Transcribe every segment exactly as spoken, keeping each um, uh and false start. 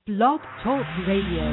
Blog Talk Radio.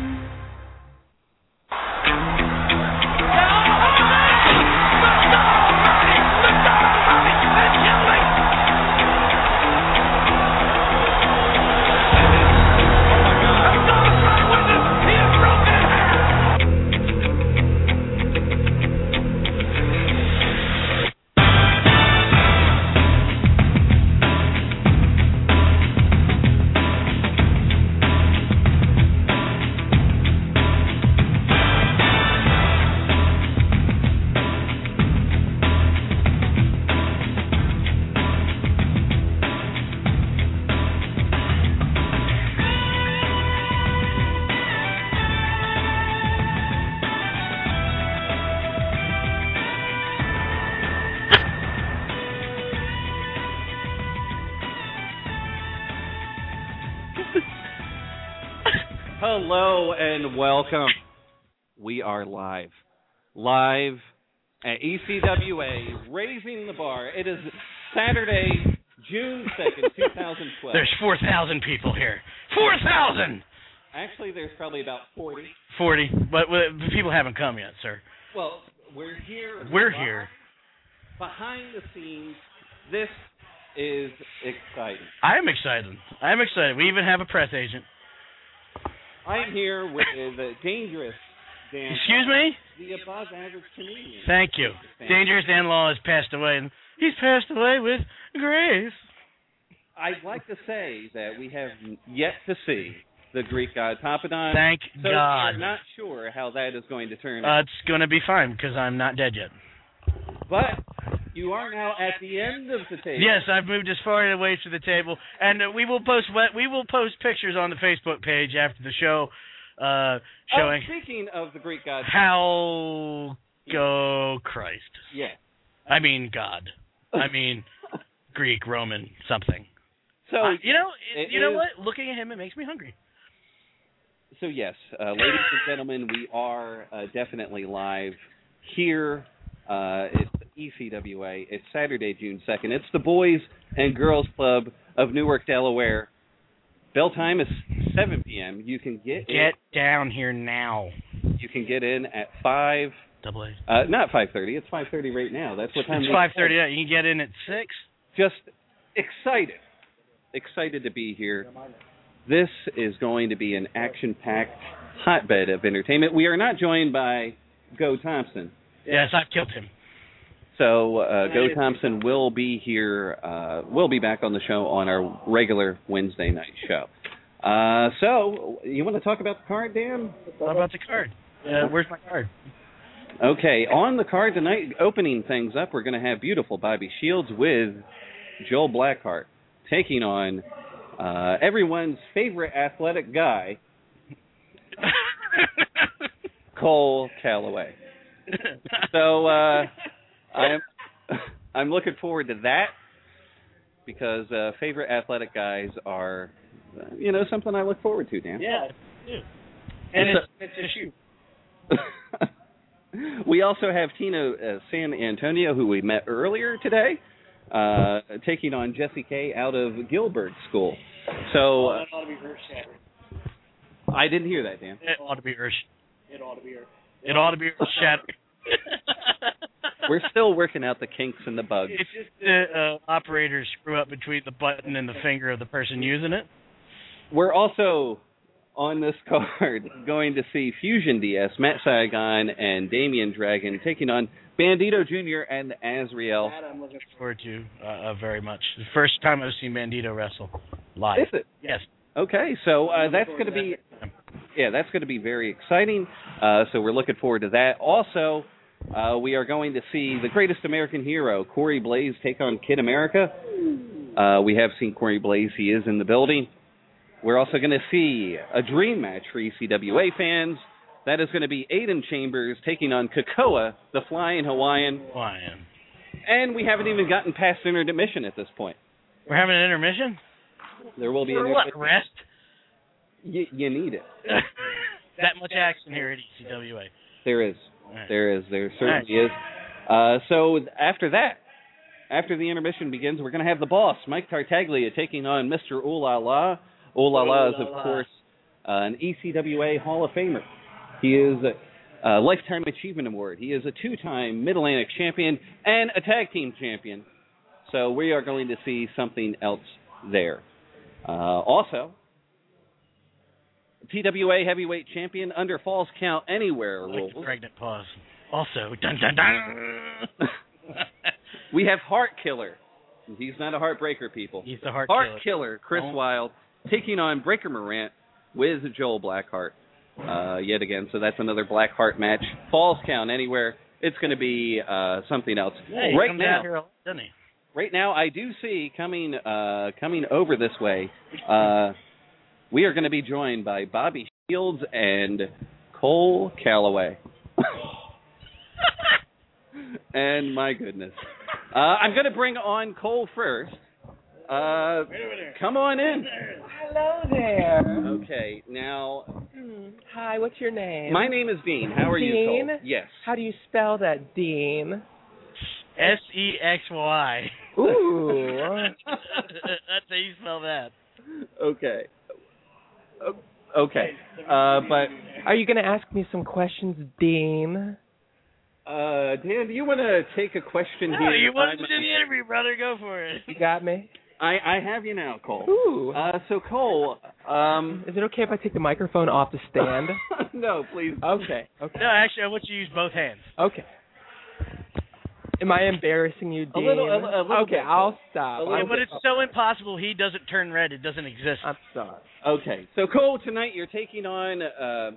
Hello and welcome. We are live. Live at E C W A, Raising the Bar. It is Saturday, June second, two thousand twelve. There's four thousand people here. four thousand! Actually, there's probably about forty. forty, but the people haven't come yet, sir. Well, we're here. We're here. Behind the scenes, this is exciting. I am excited. I am excited. We even have a press agent. I'm here with the Dangerous Dan. Excuse me? The above average comedian. Thank you. Dangerous Dan Law has passed away, and he's passed away with grace. I'd like to say that we have yet to see the Greek god Papadon. Thank so God. I'm not sure how that is going to turn uh, out. It's going to be fine, because I'm not dead yet. But you are now at the end of the table. Yes, I've moved as far away to the table, and uh, we will post we will post pictures on the Facebook page after the show, uh, showing. Oh, speaking of the Greek god, how go Christ? Yeah, I mean God. I mean Greek, Roman, something. So uh, you know, you know is, what? Looking at him, it makes me hungry. So yes, uh, ladies and gentlemen, we are uh, definitely live here. Uh, it's E C W A. It's Saturday, June second. It's the Boys and Girls Club of Newark, Delaware. Bell time is seven p.m. You can get Get in, down here now. You can get in at five. Double A. Uh, not five thirty. It's five thirty right now. That's what time. It's five thirty. You can get in at six. Just excited, excited to be here. This is going to be an action-packed hotbed of entertainment. We are not joined by Go Thompson. Yes, I've killed him. So uh, Go Thompson will be here. Uh, we'll be back on the show on our regular Wednesday night show. Uh, so you want to talk about the card, Dan? How about the card? Uh, where's my card? Okay, on the card tonight, opening things up, we're going to have beautiful Bobby Shields with Joel Blackheart taking on uh, everyone's favorite athletic guy, Cole Calloway. So uh, I'm I'm looking forward to that because uh, favorite athletic guys are, uh, you know, something I look forward to, Dan. Yeah, yeah. And it's, it's a shoe. We also have Tina uh, San Antonio, who we met earlier today, uh, taking on Jessie K out of Gilbert School. So uh, that ought to be earth-shattering. I didn't hear that, Dan. It ought to be earth. It ought to be earth. It ought to be earth-shattering. We're still working out the kinks and the bugs. It's just the uh, operators screw up between the button and the finger of the person using it. We're also on this card going to see Fusion D S, Matt Saigon, and Damian Dragon taking on Bandito Junior and Azriel. That I'm looking forward to uh, uh, very much. The first time I've seen Bandito wrestle live. Is it? Yes. Okay, so uh, that's going to be, yeah, that's going to be very exciting. Uh, so we're looking forward to that. Also, uh, we are going to see the greatest American hero, Corey Blaze, take on Kid America. Uh, we have seen Corey Blaze. He is in the building. We're also going to see a dream match for E C W A fans. That is going to be Aiden Chambers taking on Kakoa, the Flying Hawaiian. Hawaiian. And we haven't even gotten past intermission at this point. We're having an intermission? There will be For an what, intermission. rest? You, you need it. That much action here at E C W A. There is. Right. There is. There certainly Right. is. Uh, so after that, after the intermission begins, we're going to have the boss, Mike Tartaglia, taking on Mister Ooh La La. Ooh La La is, of course, uh, an E C W A Hall of Famer. He is a, a Lifetime Achievement Award. He is a two-time Mid-Atlantic champion and a tag team champion. So we are going to see something else there. Uh, also, T W A Heavyweight Champion under Falls Count Anywhere Like rules. the pregnant pause. Also, dun dun dun. We have Heart Killer. He's not a heartbreaker, people. He's the heart, Heart killer. Killer, Chris Oh. Wilde, taking on Breaker Morant with Joel Blackheart uh, yet again. So that's another Blackheart match. Falls Count Anywhere. It's going to be uh, something else. Hey, he right comes now, out here, a lot, doesn't he? right now, I do see coming uh, coming over this way. Uh, we are going to be joined by Bobby Shields and Cole Calloway. And my goodness. Uh, I'm going to bring on Cole first. Uh, come on in. Hello there. Okay, now, Hmm. Hi, what's your name? my name is Dean. How are you, Dean? Cole? Yes. How do you spell that, Dean? S E X Y. Ooh. That's how you spell that. Okay. O- Okay. Uh, but, Are you going to ask me some questions, Dean? uh, Dan, do you want to take a question No, here? you wanted to I'm- do the interview, brother. Go for it. You got me? I, I have you now, Cole. Ooh. Uh, so, Cole, um... Is it okay if I take the microphone off the stand? no, please. Okay. Okay. No, actually, I want you to use both hands. Okay. Am I embarrassing you, Dean? A little- a- a little okay, bit. I'll stop. A little Yeah, I'm, but it's so impossible. He doesn't turn red. It doesn't exist. I'm sorry. Okay, so Cole, tonight you're taking on... Uh,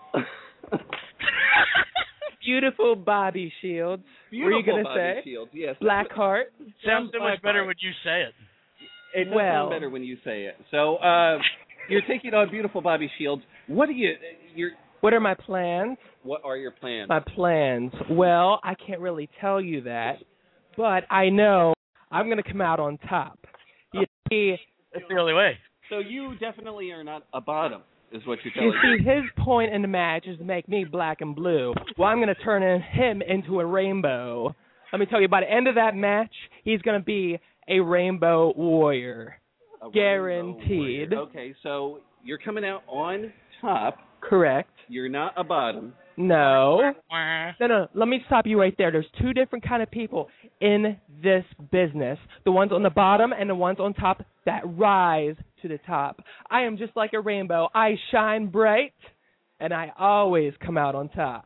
Beautiful Bobby Shields. Beautiful Were you going to Bobby say? Shields, yes. Blackheart. Sounds so much better Blackheart. when you say it. It does Well- sound better when you say it. So, uh, you're taking on beautiful Bobby Shields. What do you... You're, What are my plans? what are your plans? My plans. Well, I can't really tell you that, but I know I'm going to come out on top. You see, That's the only way. So you definitely are not a bottom, is what you're you telling me. see, his point in the match is to make me black and blue. Well, I'm going to turn in him into a rainbow. Let me tell you, by the end of that match, he's going to be a rainbow warrior. A rainbow Guaranteed. warrior. Okay, so you're coming out on top. Correct. You're not a bottom. No. Wah. No, no. Let me stop you right there. There's two different kind of people in this business. The ones on the bottom and the ones on top that rise to the top. I am just like a rainbow. I shine bright, and I always come out on top.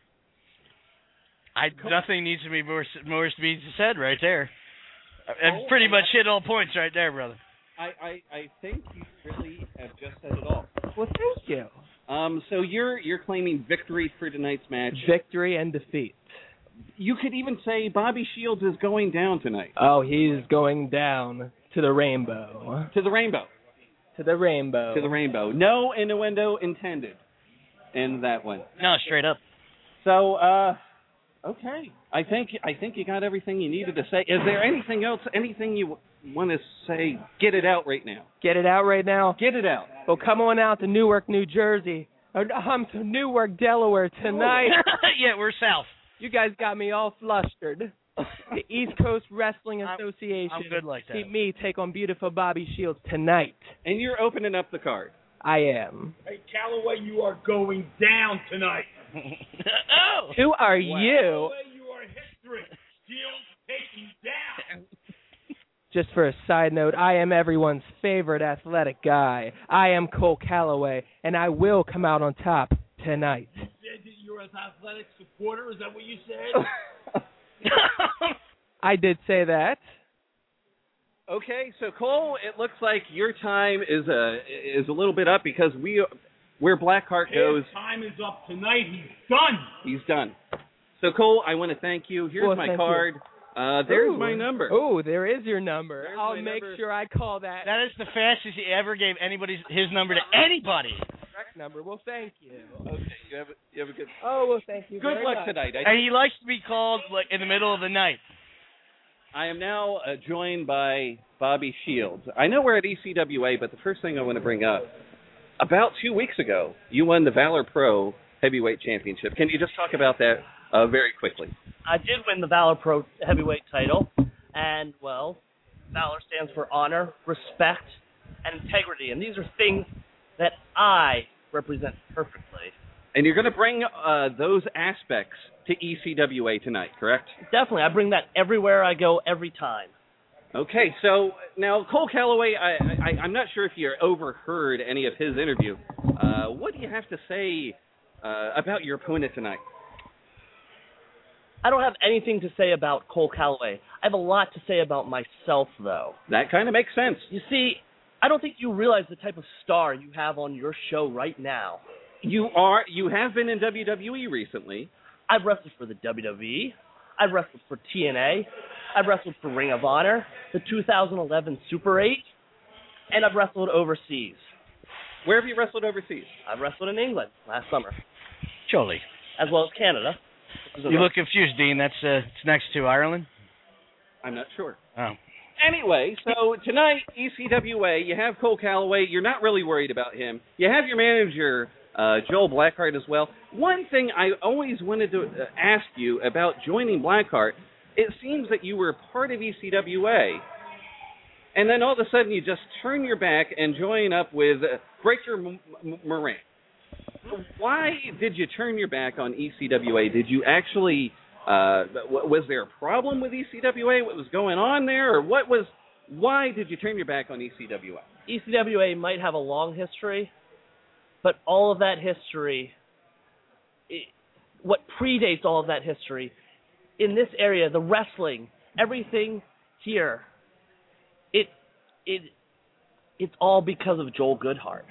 I nothing needs to be more more to be said right there. I've pretty much hit all points right there, brother. I, I, I think you really have just said it all. Well, thank you. Um, so you're you're claiming victory for tonight's match. Victory and defeat. You could even say Bobby Shields is going down tonight Oh, he's going down to the rainbow. to the rainbow. To the rainbow. To the rainbow. No innuendo intended in that one. No, straight up. So, uh, okay. I think I think you got everything you needed to say. Is there anything else? Anything you want to say? Get it out right now. Get it out right now. Get it out. Well, come on out to Newark, New Jersey. Or, um, to Newark, Delaware tonight. Yeah, we're south. You guys got me all flustered. The East Coast Wrestling I'm- Association. I'm good like that. See me take on beautiful Bobby Shields tonight. And you're opening up the card. I am. Hey, Calloway, you are going down tonight. Oh! Who are you? Calloway, you are history. Shields taking down. Just for a side note, I am everyone's favorite athletic guy. I am Cole Calloway, and I will come out on top tonight. You said that you're an athletic supporter. Is that what you said? I did say that. Okay, so Cole, it looks like your time is a is a little bit up because we where Blackheart goes, His time is up tonight. He's done. he's done. So Cole, I want to thank you. Here's Well, my thank card. Uh, there's Ooh. my number. Oh, there is your number. There's I'll my make number. sure I call that That is the fastest he ever gave anybody's his number to anybody. correct number. Well, thank you. Okay, you have a, you have a good Oh, well, thank you. good very luck much. tonight. I, And he likes to be called like in the middle of the night. I am now uh, joined by Bobby Shields. I know we're at E C W A, but the first thing I want to bring up, about two weeks ago, you won the Valor Pro Heavyweight Championship. Can you just talk about that uh, very quickly? I did win the Valor Pro Heavyweight title, and, well, Valor stands for honor, respect, and integrity, and these are things that I represent perfectly. And you're going to bring uh, those aspects to E C W A tonight, correct? Definitely. I bring that everywhere I go, every time. Okay, so now Cole Calloway, I, I, I'm not sure if you overheard any of his interview. Uh, what do you have to say uh, about your opponent tonight? I don't have anything to say about Cole Calloway. I have a lot to say about myself, though. That kind of makes sense. You see, I don't think you realize the type of star you have on your show right now. You are. You have been in W W E recently. I've wrestled for the W W E. I've wrestled for T N A. I've wrestled for Ring of Honor, the two thousand eleven Super eight, and I've wrestled overseas. Where have you wrestled overseas? I've wrestled in England last summer, Jolie. as well as Canada. You look confused, Dean. That's uh, it's next to Ireland. I'm not sure. Oh. Anyway, so tonight, E C W A, you have Cole Calloway. You're not really worried about him. You have your manager, uh, Joel Blackheart, as well. One thing I always wanted to uh, ask you about joining Blackheart, it seems that you were part of E C W A, and then all of a sudden you just turn your back and join up with uh, Breaker M- M- Moran. Why did you turn your back on E C W A? Did you actually... Uh, was there a problem with E C W A? What was going on there, or what was? Why did you turn your back on E C W A? E C W A might have a long history, but all of that history, it, what predates all of that history, in this area, the wrestling, everything here, it it it's all because of Joel Goodhart,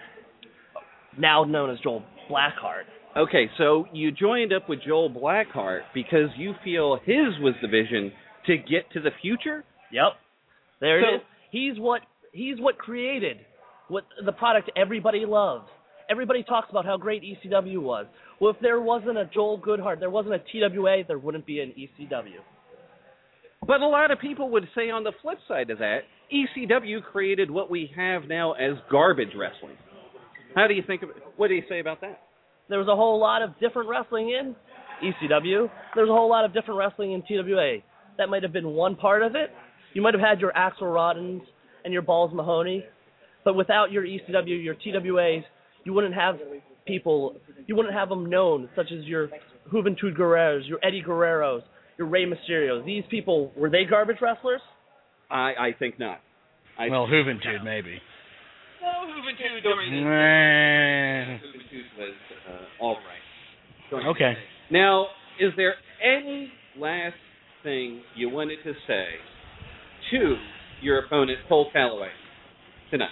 now known as Joel Blackheart. Okay, so you joined up with Joel Blackheart because you feel his was the vision to get to the future? Yep. There So- it is. He's what he's what created what the product everybody loves. Everybody talks about how great E C W was. Well, if there wasn't a Joel Goodhart, there wasn't a T W A, there wouldn't be an E C W. But a lot of people would say on the flip side of that, E C W created what we have now as garbage wrestling. How do you think of it? What do you say about that? There was a whole lot of different wrestling in E C W. There was a whole lot of different wrestling in T W A. That might have been one part of it. You might have had your Axel Roddens and your Balls Mahoney, but without your E C W, your T W As, you wouldn't have people, you wouldn't have them known, such as your Juventud Guerreros, your Eddie Guerreros, your Rey Mysterios. These people, were they garbage wrestlers? I, I think not. I Well, Juventud maybe. No, Juventud during this Nah. Juventud was uh, all right. During Okay. Now, is there any last thing you wanted to say to your opponent, Cole Calloway, tonight?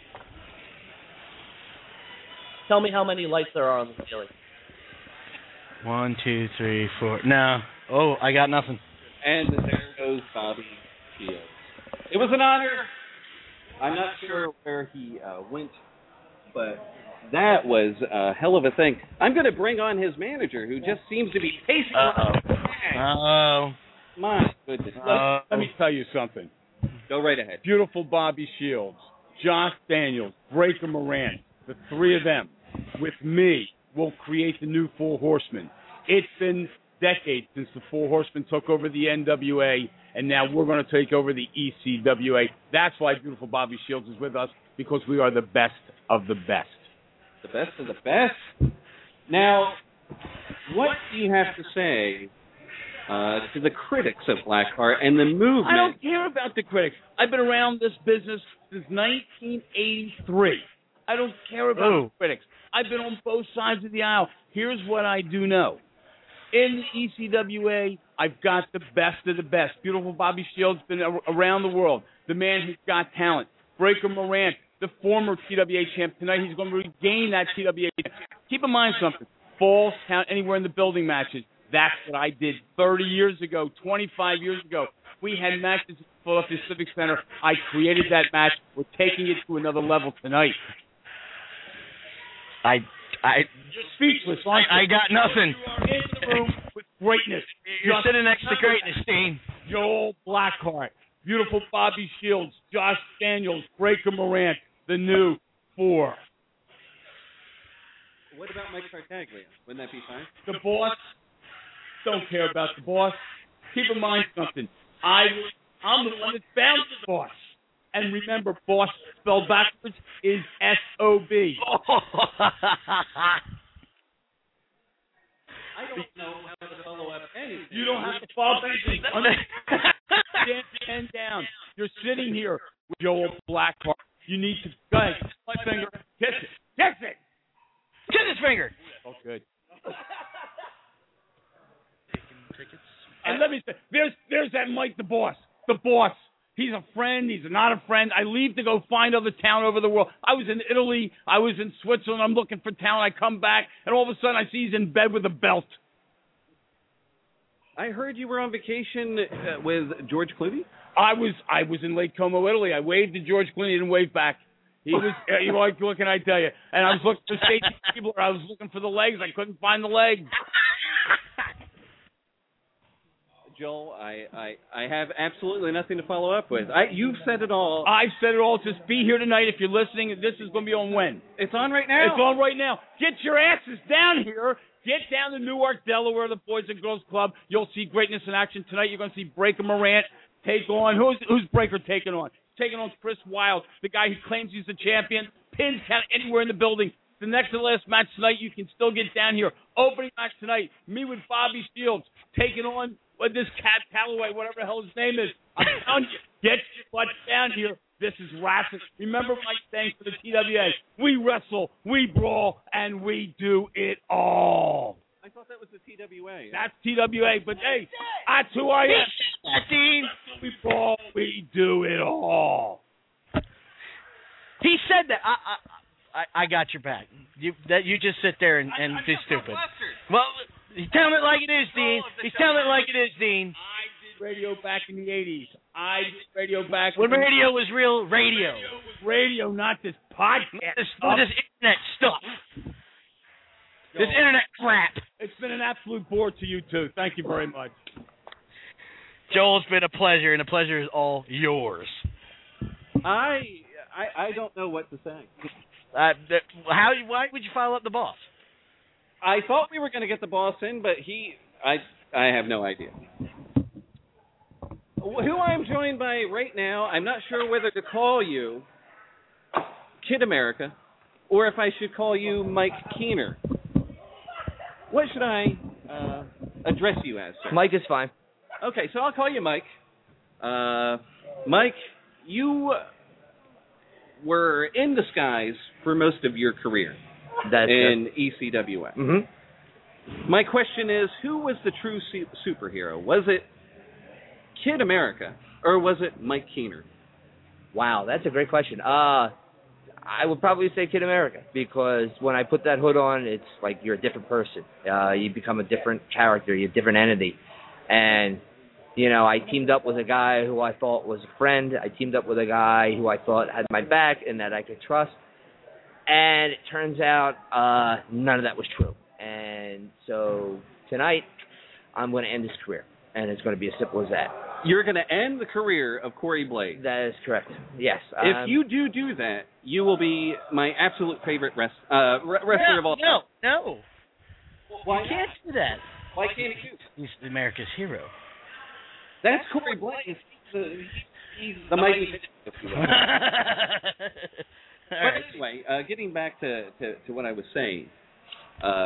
Tell me how many lights there are on the ceiling. One, two, three, four. No. Oh, I got nothing. And there goes Bobby Shields. It was an honor. I'm not sure where he uh, went, but that was a hell of a thing. I'm going to bring on his manager, who just seems to be pacing around. Uh-oh. My goodness. Uh-oh. Let me tell you something. Go right ahead. Beautiful Bobby Shields, Josh Daniels, Breaker Moran, the three of them, with me, will create the new Four Horsemen. It's been decades since the Four Horsemen took over the N W A, and now we're going to take over the E C W A. That's why beautiful Bobby Shields is with us, because we are the best of the best. The best of the best. Now, what do you have to say uh, to the critics of Blackheart and the movement? I don't care about the critics. I've been around this business since nineteen eighty-three. I don't care about Ooh. the critics. I've been on both sides of the aisle. Here's what I do know. In the E C W A, I've got the best of the best. Beautiful Bobby Shields been a- around the world. The man who's got talent. Breaker Moran, the former T W A champ. Tonight he's going to regain that T W A champ. Keep in mind something. Falls count anywhere in the building matches. That's what I did thirty years ago, twenty-five years ago. We had matches at Philadelphia Civic Center. I created that match. We're taking it to another level tonight. I, I, You're speechless, aren't I, I got nothing. you? In the room with greatness. You're Just sitting next to greatness, Dean. Joel Blackheart, beautiful Bobby Shields, Josh Daniels, Breaker Moran, the new four. What about Mike Tartaglia? Wouldn't that be fine? The boss, don't care about the boss. Keep in mind something. I, I'm the one that found the boss. And remember, boss spelled backwards is S O B. I don't know how to follow up anything. You don't have to follow anything. Stand pen down. You're sitting here with Joel Blackheart. You need to go ahead, kiss my finger. Kiss it. Kiss it. Kiss his finger. Oh, good. Taking tickets. And let me say, there's there's that Mike the boss. The boss. He's a friend. He's not a friend. I leave to go find other talent over the world. I was in Italy. I was in Switzerland. I'm looking for talent. I come back, and all of a sudden I see he's in bed with a belt. I heard you were on vacation uh, with George Clooney. I was I was in Lake Como, Italy. I waved to George Clooney and waved back. He was, uh, he was, what can I tell you? And I was looking for Stacy Keibler. I was looking for the legs. I couldn't find the legs. Joel, I, I, I have absolutely nothing to follow up with. I, you've said it all. I've said it all. Just be here tonight if you're listening. This is going to be on when? It's on right now. It's on right now. Get your asses down here. Get down to Newark, Delaware, the Boys and Girls Club. You'll see greatness in action tonight. You're going to see Breaker Morant take on. Who's who's Breaker taking on? Taking on Chris Wilde, the guy who claims he's the champion. Pins count anywhere in the building. The next to last match tonight, you can still get down here. Opening match tonight, me with Bobby Shields taking on what this cat Calloway, whatever the hell his name is. I'm telling you, get your butt down here. This is wrestling. Remember Mike saying for the T W A, we wrestle, we brawl, and we do it all. I thought that was the T W A. That's T W A, but hey, that's who I am. Dean. We brawl, we do it all. He said that. I, I, I, I got your back. You that you just sit there and, and be stupid. Well, he's telling it like it is, Dean. He's telling it like it is, Dean. I did radio back in the eighties. I did radio back when in radio was real radio. Radio was radio, not this podcast. This, stuff. this internet stuff. This internet crap. It's been an absolute bore to you two. Thank you very much. Joel, it's been a pleasure, and the pleasure is all yours. I I, I don't know what to say. Uh, the, how? Why would you follow up the boss? I thought we were going to get the boss in, but he, I, I have no idea. Who I'm joined by right now, I'm not sure whether to call you Kid America or if I should call you Mike Keener. What should I uh, address you as, sir? Mike is fine. Okay, so I'll call you Mike. Uh, Mike, you were in disguise for most of your career That's in E C W A. Mm-hmm. My question is, who was the true su- superhero? Was it Kid America or was it Mike Keener? Wow, that's a great question. Uh, I would probably say Kid America because when I put that hood on, it's like you're a different person. Uh, you become a different character, you're a different entity. And, you know, I teamed up with a guy who I thought was a friend. I teamed up with a guy who I thought had my back and that I could trust. And it turns out uh, none of that was true. And so tonight, I'm going to end his career. And it's going to be as simple as that. You're going to end the career of Corey Blades. That is correct. Yes. If um, you do do that, you will be my absolute favorite rest, uh, wrestler no, of all no, time. No, Why you can't do that. Why can't you? He's America's hero. That's Corey Blades. He's the, he's the mighty. If you will. But anyway, uh, getting back to, to, to what I was saying, uh,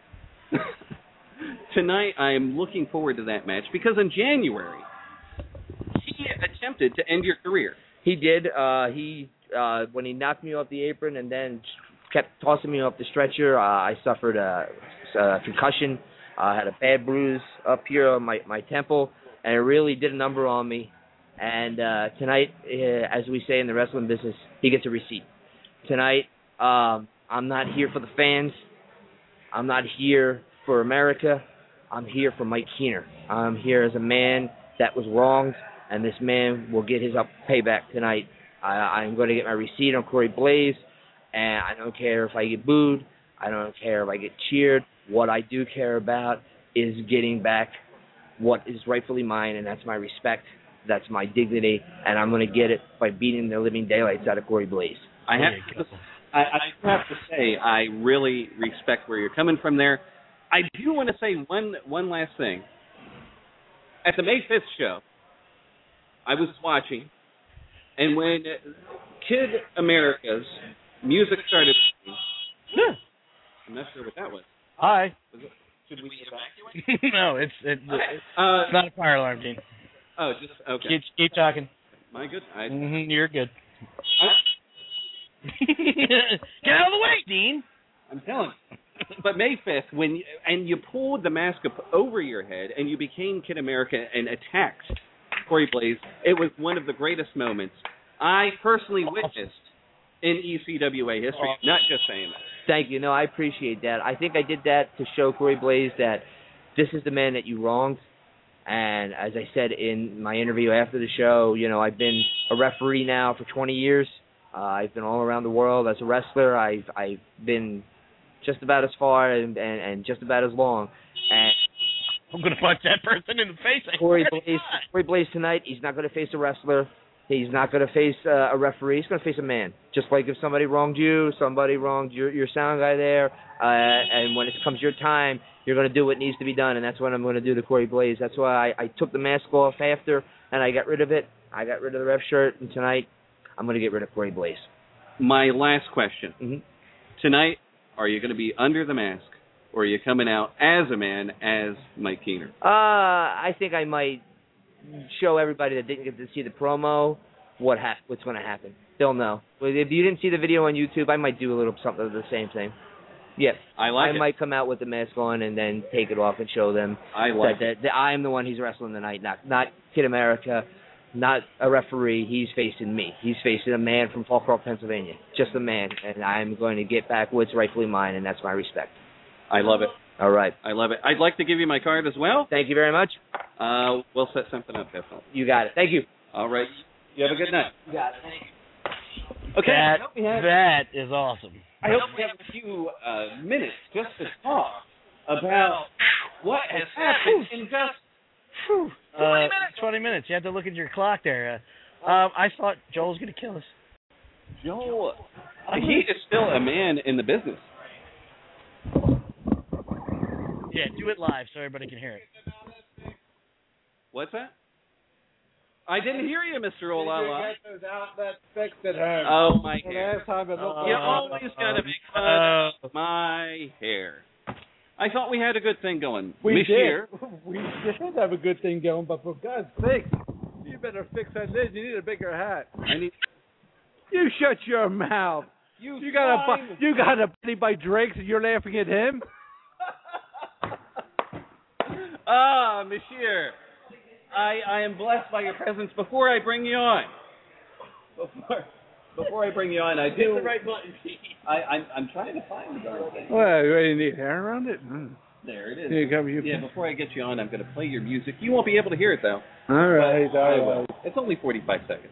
tonight I am looking forward to that match because in January he attempted to end your career. He did. Uh, he uh, when he knocked me off the apron and then kept tossing me off the stretcher, uh, I suffered a, a concussion. I uh, had a bad bruise up here on my, my temple, and it really did a number on me. And uh, tonight, uh, as we say in the wrestling business, he gets a receipt. Tonight, um, I'm not here for the fans. I'm not here for America. I'm here for Mike Keener. I'm here as a man that was wronged, and this man will get his up payback tonight. I, I'm going to get my receipt on Corey Blaze, and I don't care if I get booed. I don't care if I get cheered. What I do care about is getting back what is rightfully mine, and that's my respect. That's my dignity, and I'm going to get it by beating the living daylights out of Corey Blaze. I have, to, I, I have to say, I really respect where you're coming from there. I do want to say one one last thing. At the May fifth show, I was watching, And when Kid America's music started playing, Yeah. I'm not sure what that was. Hi. Was it, should we evacuate? No, it's it, it's Uh, not a fire alarm, Dean. oh, just okay. Keep keep talking. My good. I, Mm-hmm, you're good. I, Get out of the way, Dean. I'm telling you. But May fifth, when you, and you pulled the mask up over your head and you became Kid America and attacked Corey Blaze, it was one of the greatest moments I personally witnessed in E C W A history. Not just saying that. Thank you. No, I appreciate that. I think I did that to show Corey Blaze that this is the man that you wronged. And as I said in my interview after the show, you know, I've been a referee now for twenty years. Uh, I've been all around the world as a wrestler. I've I've been just about as far and, and, and just about as long. And I'm gonna punch that person in the face. I Corey swear to Blaze, God. Corey Blaze tonight, he's not going to face a wrestler. He's not going to face uh, a referee. He's going to face a man. Just like if somebody wronged you, somebody wronged your your sound guy there, uh, and when it comes your time, you're going to do what needs to be done, and that's what I'm going to do to Corey Blaze. That's why I, I took the mask off after, and I got rid of it. I got rid of the ref shirt, and tonight I'm going to get rid of Corey Blaze. My last question. Mm-hmm. Tonight, are you going to be under the mask, or are you coming out as a man, as Mike Keener? Uh, I think I might show everybody that didn't get to see the promo what ha- what's going to happen. They'll know. But if you didn't see the video on YouTube, I might do a little something of the same thing. Yes, I like I it. might come out with the mask on and then take it off and show them I like that, that, that I am the one he's wrestling tonight, not not Kid America, not a referee. He's facing me. He's facing a man from Fallcroft, Pennsylvania. Just a man, and I'm going to get back what's rightfully mine, and that's my respect. I love it. All right. I love it. I'd like to give you my card as well. Thank you very much. Uh, we'll set something up, definitely. You got it. Thank you. All right. You have a good night. You got it. Thank you. Okay. That, I hope we have, that is awesome. I hope we have a few uh, minutes just to talk about what has happened in just Whew. Uh, twenty minutes. You have to look at your clock there. Uh, um, I thought Joel was going to kill us. Joel. He is still a man in the business. Yeah, do it live so everybody can hear it. What's that? I didn't hear you, Mister Olala. Get those outlets fixed at home. Oh, my The hair. last time it looked Uh, You like always got to make fun of my hair. I thought we had a good thing going. we this did. year. We did have a good thing going, but for God's sake, you better fix that lid. You need a bigger hat. I need. You shut your mouth. You, You got a bu- you got a buddy by Drake's and you're laughing at him. Ah, Monsieur. I, I am blessed by your presence. Before I bring you on, before, before I bring you on, I do. Hit the right button. I, I'm, I'm trying to find the darn thing. Well, you need hair around it. Mm. There it is. Here you go. You Yeah, before I get you on, I'm going to play your music. You won't be able to hear it, though. All right, I all will. right. It's only forty-five seconds.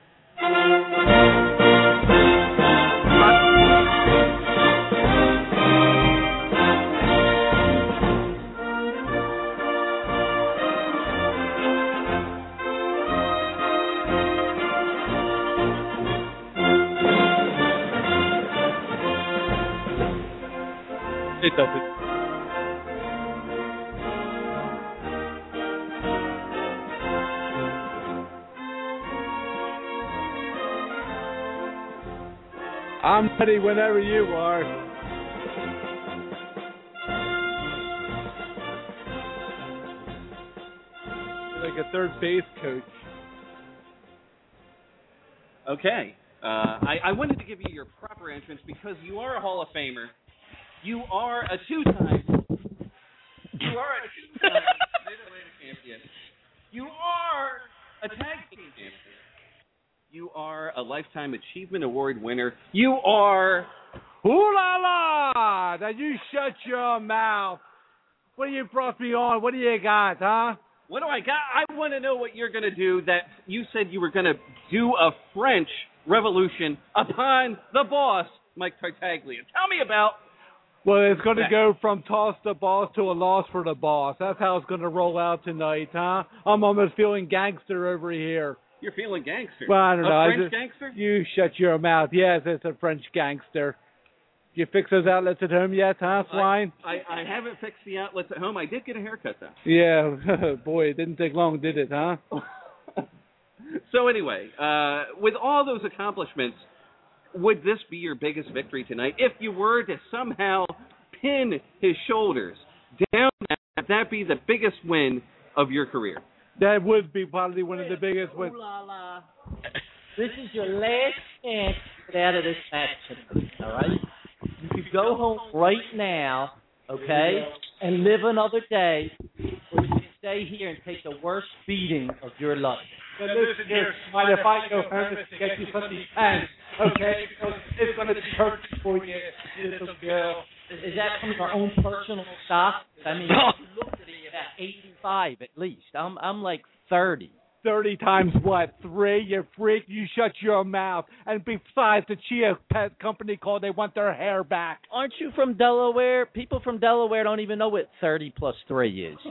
It doesn't. I'm ready whenever you are. You're like a third base coach. Okay. Uh, I, I wanted to give you your proper entrance because you are a Hall of Famer. You are a two-time. You are a two-time Mid-Atlantic champion. You are a tag team champion. You are a Lifetime Achievement Award winner. You are. Ooh la la! Now you shut your mouth. What do you brought me on? What do you got, huh? What do I got? I want to know what you're going to do. That you said you were going to do a French Revolution upon the boss, Mike Tartaglia. Tell me about. Well, it's going to go from toss the boss to a loss for the boss. That's how it's going to roll out tonight, huh? I'm almost feeling gangster over here. You're feeling gangster. Well, I don't a know. I French just- gangster? You shut your mouth. Yes, it's a French gangster. You fix those outlets at home yet, huh, swine? I, I haven't fixed the outlets at home. I did get a haircut, though. Yeah. Boy, it didn't take long, did it, huh? So anyway, uh, with all those accomplishments, would this be your biggest victory tonight? If you were to somehow pin his shoulders down, would that be the biggest win of your career? That would be probably one of the biggest wins. Ooh la la. This is your last chance to get out of this match tonight, all right? You could go home right now, okay, and live another day, or you can stay here and take the worst beating of your life. But listen here, mind if I go home and get you some of these pants, okay? Because it's going to be perfect for you, little girl. Is that from your own personal stock? I mean, you look at it at eighty-five at least. I'm I'm like thirty. Thirty times what? Three? You freak! You shut your mouth. And besides, the Chia Pet company called. They want their hair back. Aren't you from Delaware? People from Delaware don't even know what thirty plus three is.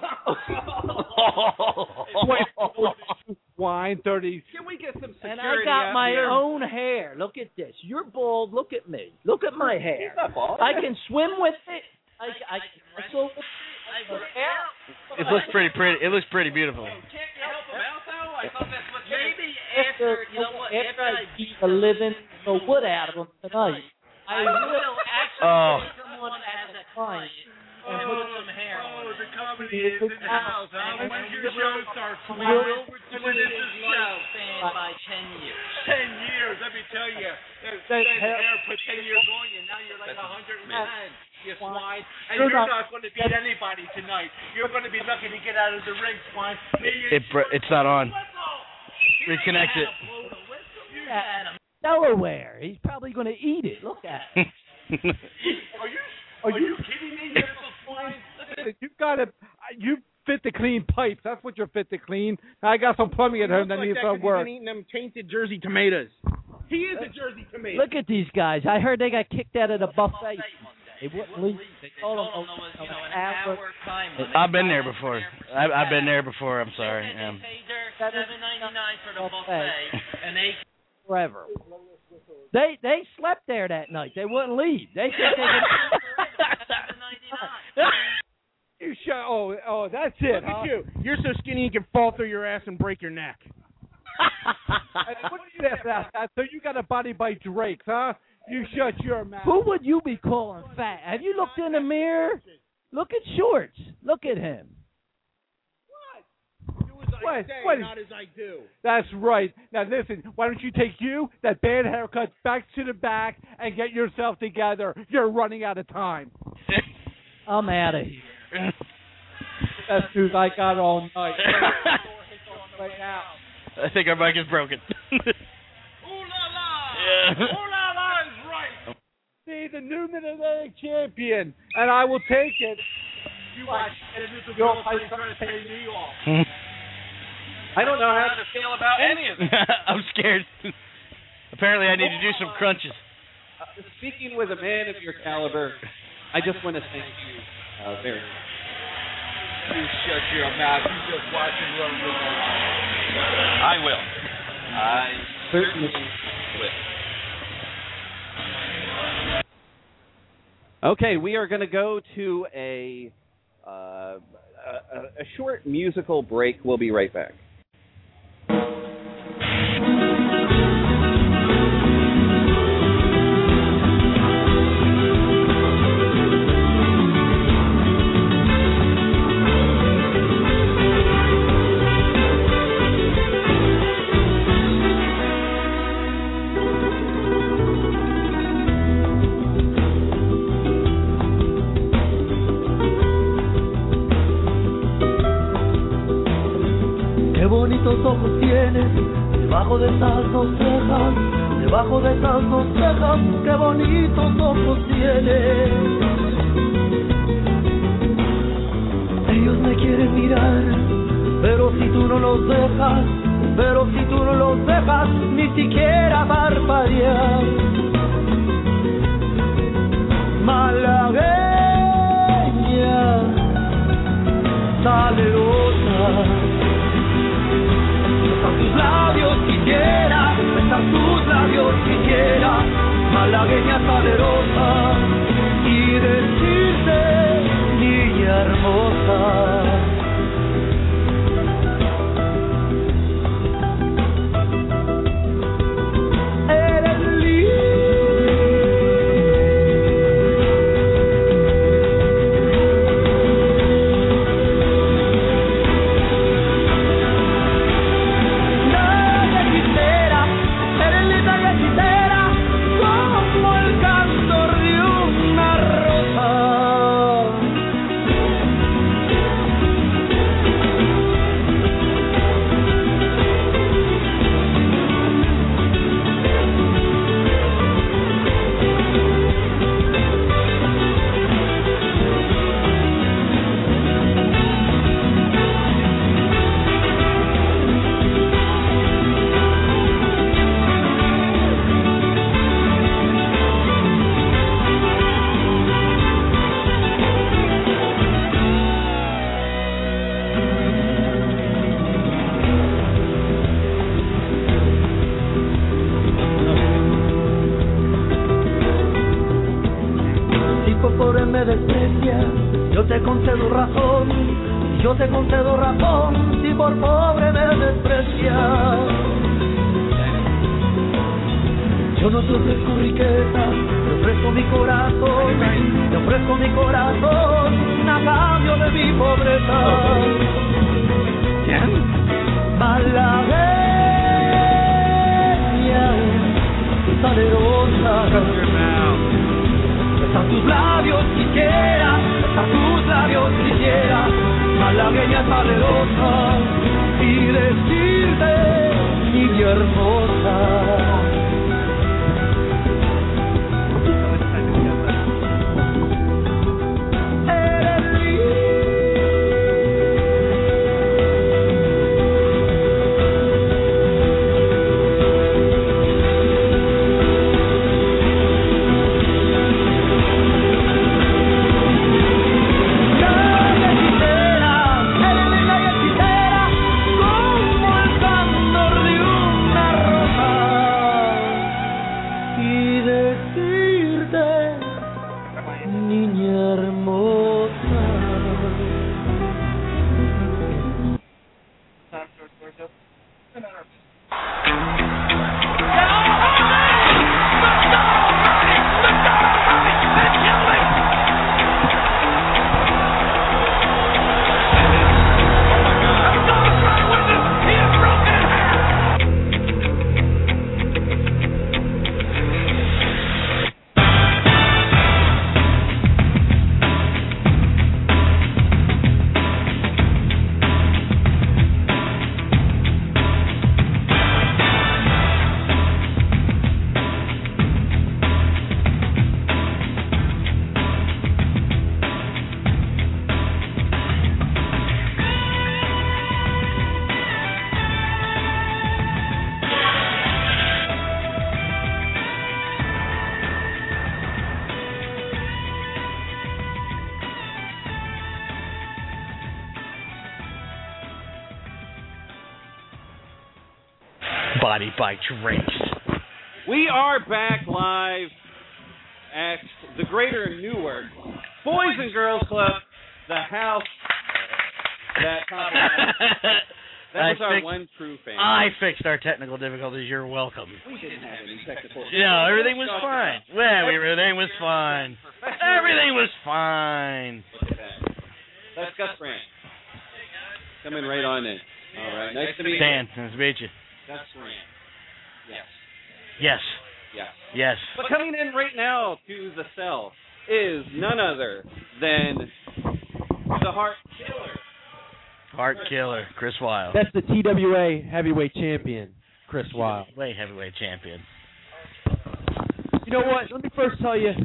Wine thirty. Can we get some security? And I got out my here? own hair. Look at this. You're bald. Look at me. Look at my hair. He's not bald. I can swim with it. I I can wrestle with it. I have hair. It looks pretty pretty. It looks pretty beautiful. Can't you help him out though? I thought that's what Maybe After, after, you know what, after after I beat the living the wood out of them tonight, I will actually Oh. take someone as a client and and put put some hair on Oh, it. the comedy is in the house, huh? When's your show starts? I Tomorrow? will When is this show? fan by ten years. Ten years, let me tell you. That, that hair put ten years on you, now you're like a hundred and ten. You swine. And You're you're not- not going to beat anybody tonight. You're going to be lucky to get out of the ring, swine. It br- it's not on. Reconnect it. Yeah, Delaware. He's probably going to eat it. Look at it. Are you, are you kidding me, you little swine? Listen, you got to, you fit to clean pipes. That's what you're fit to clean. I got some plumbing at home that needs some work. He's been eating them tainted Jersey tomatoes. He is a Jersey tomato. Look at these guys. I heard they got kicked out of the buffet. They wouldn't leave. They told them Told them it was, you know, an hour. hour time limit. I've been there before. I've, I've been there before. I'm sorry. And Um, they paid their seven ninety-nine for the buffet, and they forever. They they slept there that night. They wouldn't leave. They said they could. seven ninety-nine. You shut, oh, oh, that's it, Look huh? at you. You're so skinny you can fall through your ass and break your neck. And what do you have that, that? So you got a body by Drake's, huh? You shut your mouth. Who would you be calling fat? Have you looked in the mirror? Look at Shorts. Look at him. Do as I What? say, What? not as I do. That's right. Now listen, why don't you take you, that bad haircut, back to the back and get yourself together? You're running out of time. I'm out of here. That's news I got all night. Right now. I think our mic is broken. Ooh la la! Yeah. Ooh la la is right. See, the new Mid-Atlantic champion, and I will take it. You watch, and it is the girl fight trying to pay me off. I don't know how to feel about any of it. I'm scared. Apparently, I need to do some crunches. Uh, speaking with a man of your caliber, I just want to thank you uh, very much. You shut your mouth. You just watch and run with the I will. I certainly will. Okay, we are going to go to a, uh, a a short musical break. We'll be right back. Qué bonitos ojos tienes, debajo de esas dos cejas, debajo de esas dos cejas, qué bonitos ojos tienes. Ellos me quieren mirar, pero si tú no los dejas, pero si tú no los dejas, ni siquiera parpadear. Malagueña, salerosa. Besar tus labios quisiera, besar tus labios quisiera, malagueña salerosa, y decirte, niña hermosa. por pobre me desprecia, yo te concedo razón, yo te concedo razón, si por pobre me desprecia. Yo no te ofrezco riqueza, te ofrezco mi corazón, te ofrezco mi corazón a cambio de mi pobreza. ¿Quién? Malagueña, salerosa, besa tus labios siquiera, besa tus labios siquiera, malagueña salerosa, y decirte, niña hermosa. Body by Drinks. We are back live at the Greater Newark Boys and Girls Club, the house that that was our fixed, one true fan. I fixed our technical difficulties. You're welcome. We didn't have any technical. No, everything was fine. Well, everything was fine. Everything was fine. Look at that. That's Gus Brandt. Coming right on in. All right. Nice to meet you. Dan, nice to meet you. Gus Brandt. Yes. Yes. Yes. Yes. But coming in right now to the cell is none other than the Heart Killer. Heart Killer, Chris Wilde. That's the T W A heavyweight champion, Chris Wilde. Way heavyweight champion. You know what? Let me first tell you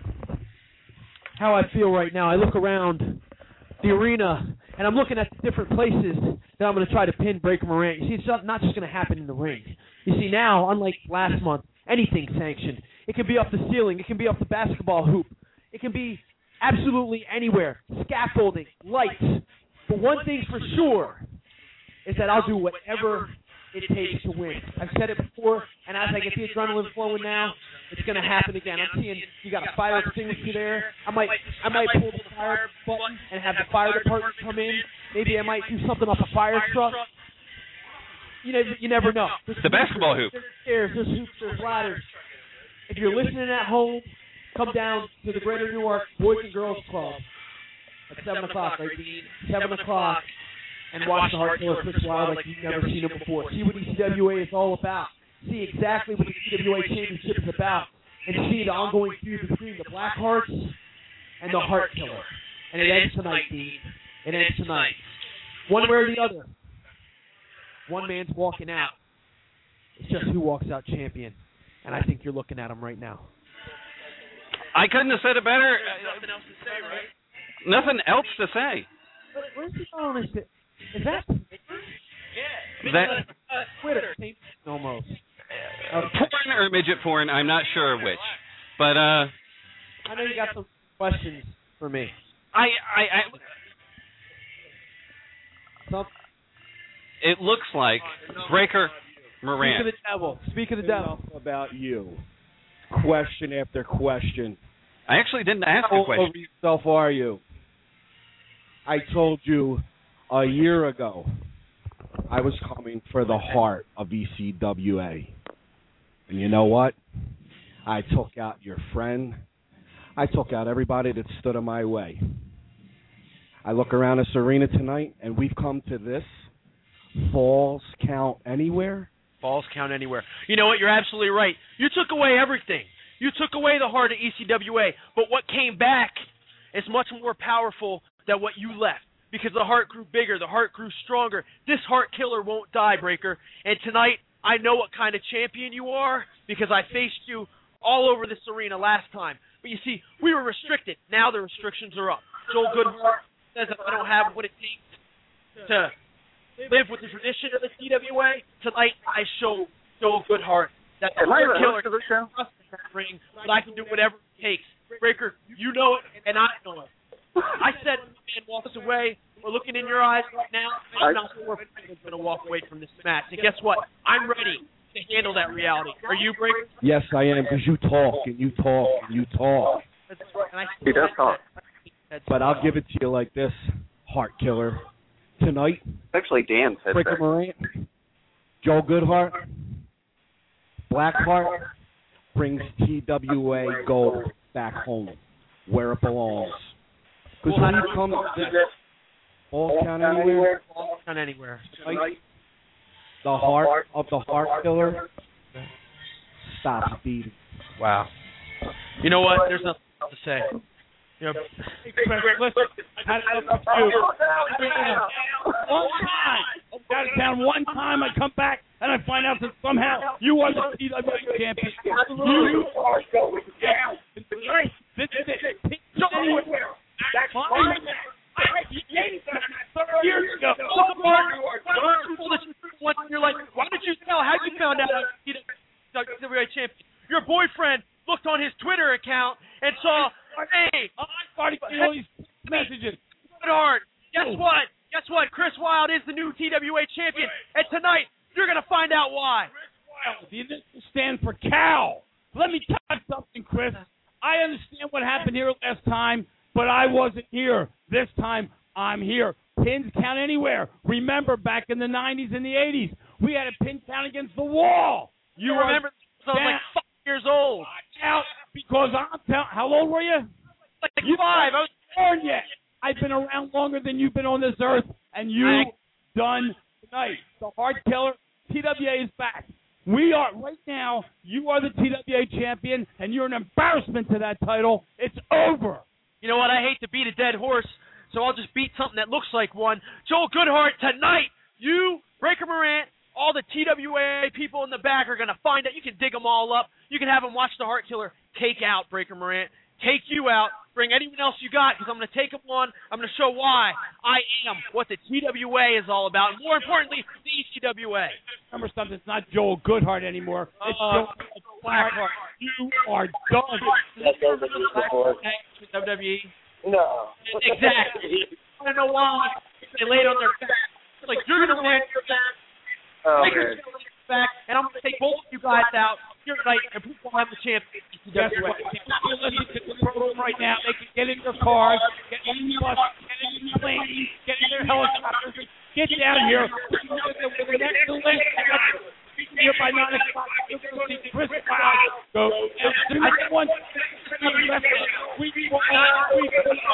how I feel right now. I look around the arena, and I'm looking at the different places that I'm going to try to pin Breaker Morant. You see, it's not just going to happen in the ring. You see, now, unlike last month, anything's sanctioned. It can be off the ceiling. It can be off the basketball hoop. It can be absolutely anywhere. Scaffolding, lights. But one thing's for sure is that I'll do whatever it takes to win. I've said it before, and as I get the adrenaline flowing now, it's going to happen again. I'm seeing you got a fire extinguisher there. I might I might pull the fire button and have the fire department come in. Maybe I might do something off a fire truck. You know, you never know. There's the basketball hoop. There's stairs, there's hoops, there's ladders. If you're listening at home, come down to the Greater Newark Boys and Girls Club at seven o'clock, right, Dean? seven o'clock, and watch the Heart Killer Chris Wilde like you've never seen him before. See what E C W A is all about. See exactly what the E C W A Championship is about. And see the ongoing feud between the Blackhearts and the Heart Killer. And it ends tonight, Dean. It ends tonight. One way or the other. One man's walking out. It's just who walks out champion. And I think you're looking at him right now. I couldn't have said it better. Nothing else to say, right? Nothing else to say. Where's the on? Is that Yeah. That uh, Twitter? Almost. uh, porn or midget porn? I'm not sure which, but uh, I know you got some questions for me. I I, I Some, it looks like Breaker Morant. Speak of the devil. Speak of the devil. Enough about you. Question after question. I actually didn't ask How a old question. of yourself are you? I told you a year ago I was coming for the heart of E C W A. And you know what? I took out your friend. I took out everybody that stood in my way. I look around this arena tonight, and we've come to this. Falls count anywhere? Falls count anywhere. You know what? You're absolutely right. You took away everything. You took away the heart of E C W A, but what came back is much more powerful than what you left, because the heart grew bigger, the heart grew stronger. This heart killer won't die, Breaker. And tonight, I know what kind of champion you are, because I faced you all over this arena last time. But you see, we were restricted. Now the restrictions are up. Joel Goodhart says that I don't have what it takes to live with the tradition of the T W A. Tonight, I show Joel Goodhart that the heart killer can trust in that ring, but I can do whatever it takes. Breaker, you know it, and I know it. I said when the man walks away, we're looking in your eyes right now, I'm not sure if he's going to walk away from this match. And guess what? I'm ready to handle that reality. Are you, Breaker? Yes, I am, because you talk, and you talk, and you talk. He does talk. But I'll give it to you like this, heart killer. Tonight, Actually, Dan said Breaker that. Morant, Joe Goodhart, Blackheart brings T W A gold back home where it belongs. Because when you come to this, all count anywhere, All count anywhere. tonight, the heart of the heart killer stops beating. Wow. You know what? There's nothing else to say. You know, Listen, I had enough of you. One time, I got it down one time. I come back and I find out that somehow you are the T W A champion. You are going down. This is it. Anyway, that's fine. Thirty years ago. You're like, why did you tell? How did you found out I was T W A champion? Your boyfriend looked on his Twitter account and saw, hey, I'm starting to get all these messages. Goodhart, guess what? Guess what? Chris Wilde is the new T W A champion, and tonight you're gonna find out why. The initials stand for Cal. Let me tell you something, Chris. I understand what happened here last time, but I wasn't here. This time, I'm here. Pins count anywhere. Remember, back in the nineties and the eighties, we had a pin count against the wall. You remember? So I was like five years old. Out because I'm tell- how old were you? Like you five. I was born yet. I've been around longer than you've been on this earth, and you done tonight. The Heart Killer, T W A is back. We are, right now, you are the T W A champion, and you're an embarrassment to that title. It's over. You know what? I hate to beat a dead horse, so I'll just beat something that looks like one. Joel Goodhart, tonight, you, Breaker Morant, all the T W A people in the back are going to find out. You can dig them all up. You can have them watch the Heart Killer take out Breaker Morant, take you out, bring anyone else you got, because I'm going to take them on. I'm going to show why I am what the T W A is all about. And more importantly, the E C W A. Remember something, it's not Joel Goodhart anymore. It's Uh, Joel Blackheart. You are done. W W E? No. Exactly. I don't know why they laid on their back. It's like, you're going to land your back. Oh, Take your man. back, and I'm going to take both of you guys out here tonight and prove I'm the champion. Guess what? If you're listening to the program right now, they can get in their cars, get in the bus, get in the plane, get in their helicopters, get down here. We're next to the list. Here by nine o'clock, you're going to see Chris Wilde go. And I want we will all we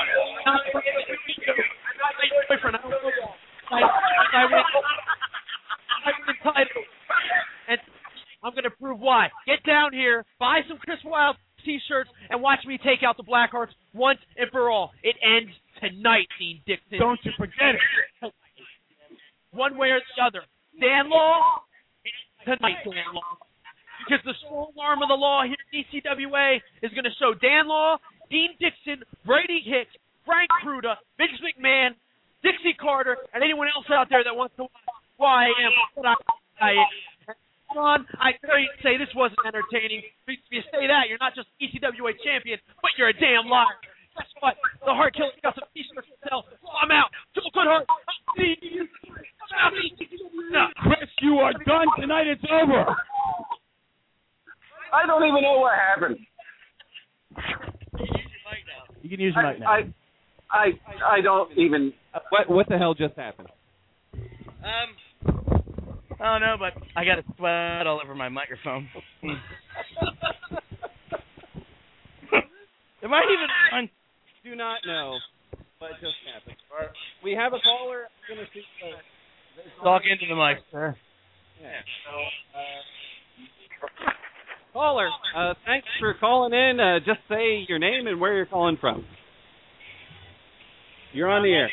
boyfriend. I, I win. I win the title. And I'm going to prove why. Get down here, buy some Chris Wilde T-shirts, and watch me take out the Blackhearts once and for all. It ends tonight, Dean Dixon. Don't you forget it. One way or the other. Dan Law, tonight, Dan Law. Because the strong arm of the law here at E C W A is going to show Dan Law, Dean Dixon, Brady Hicks, Frank Pruda, Vince McMahon, Dixie Carter, and anyone else out there that wants to watch why I am what I am. Ron, I dare you to say this wasn't entertaining. If you say that, you're not just E C W A champion, but you're a damn liar. Guess what? The Heart Killer's got some T-shirts to sell. So I'm out. Joel Goodhart. Chris, you are done tonight. It's over. I don't even know what happened. can use the mic now. I, I, I don't even. What what the hell just happened? Um, I don't know, but I got a sweat all over my microphone. Am I even on? Do not know what just happened. We have a caller. I'm going to see. Uh, Talk into the mic, sir. Yeah. So, uh, caller, uh, thanks for calling in. Uh, just say your name and where you're calling from. You're on the air.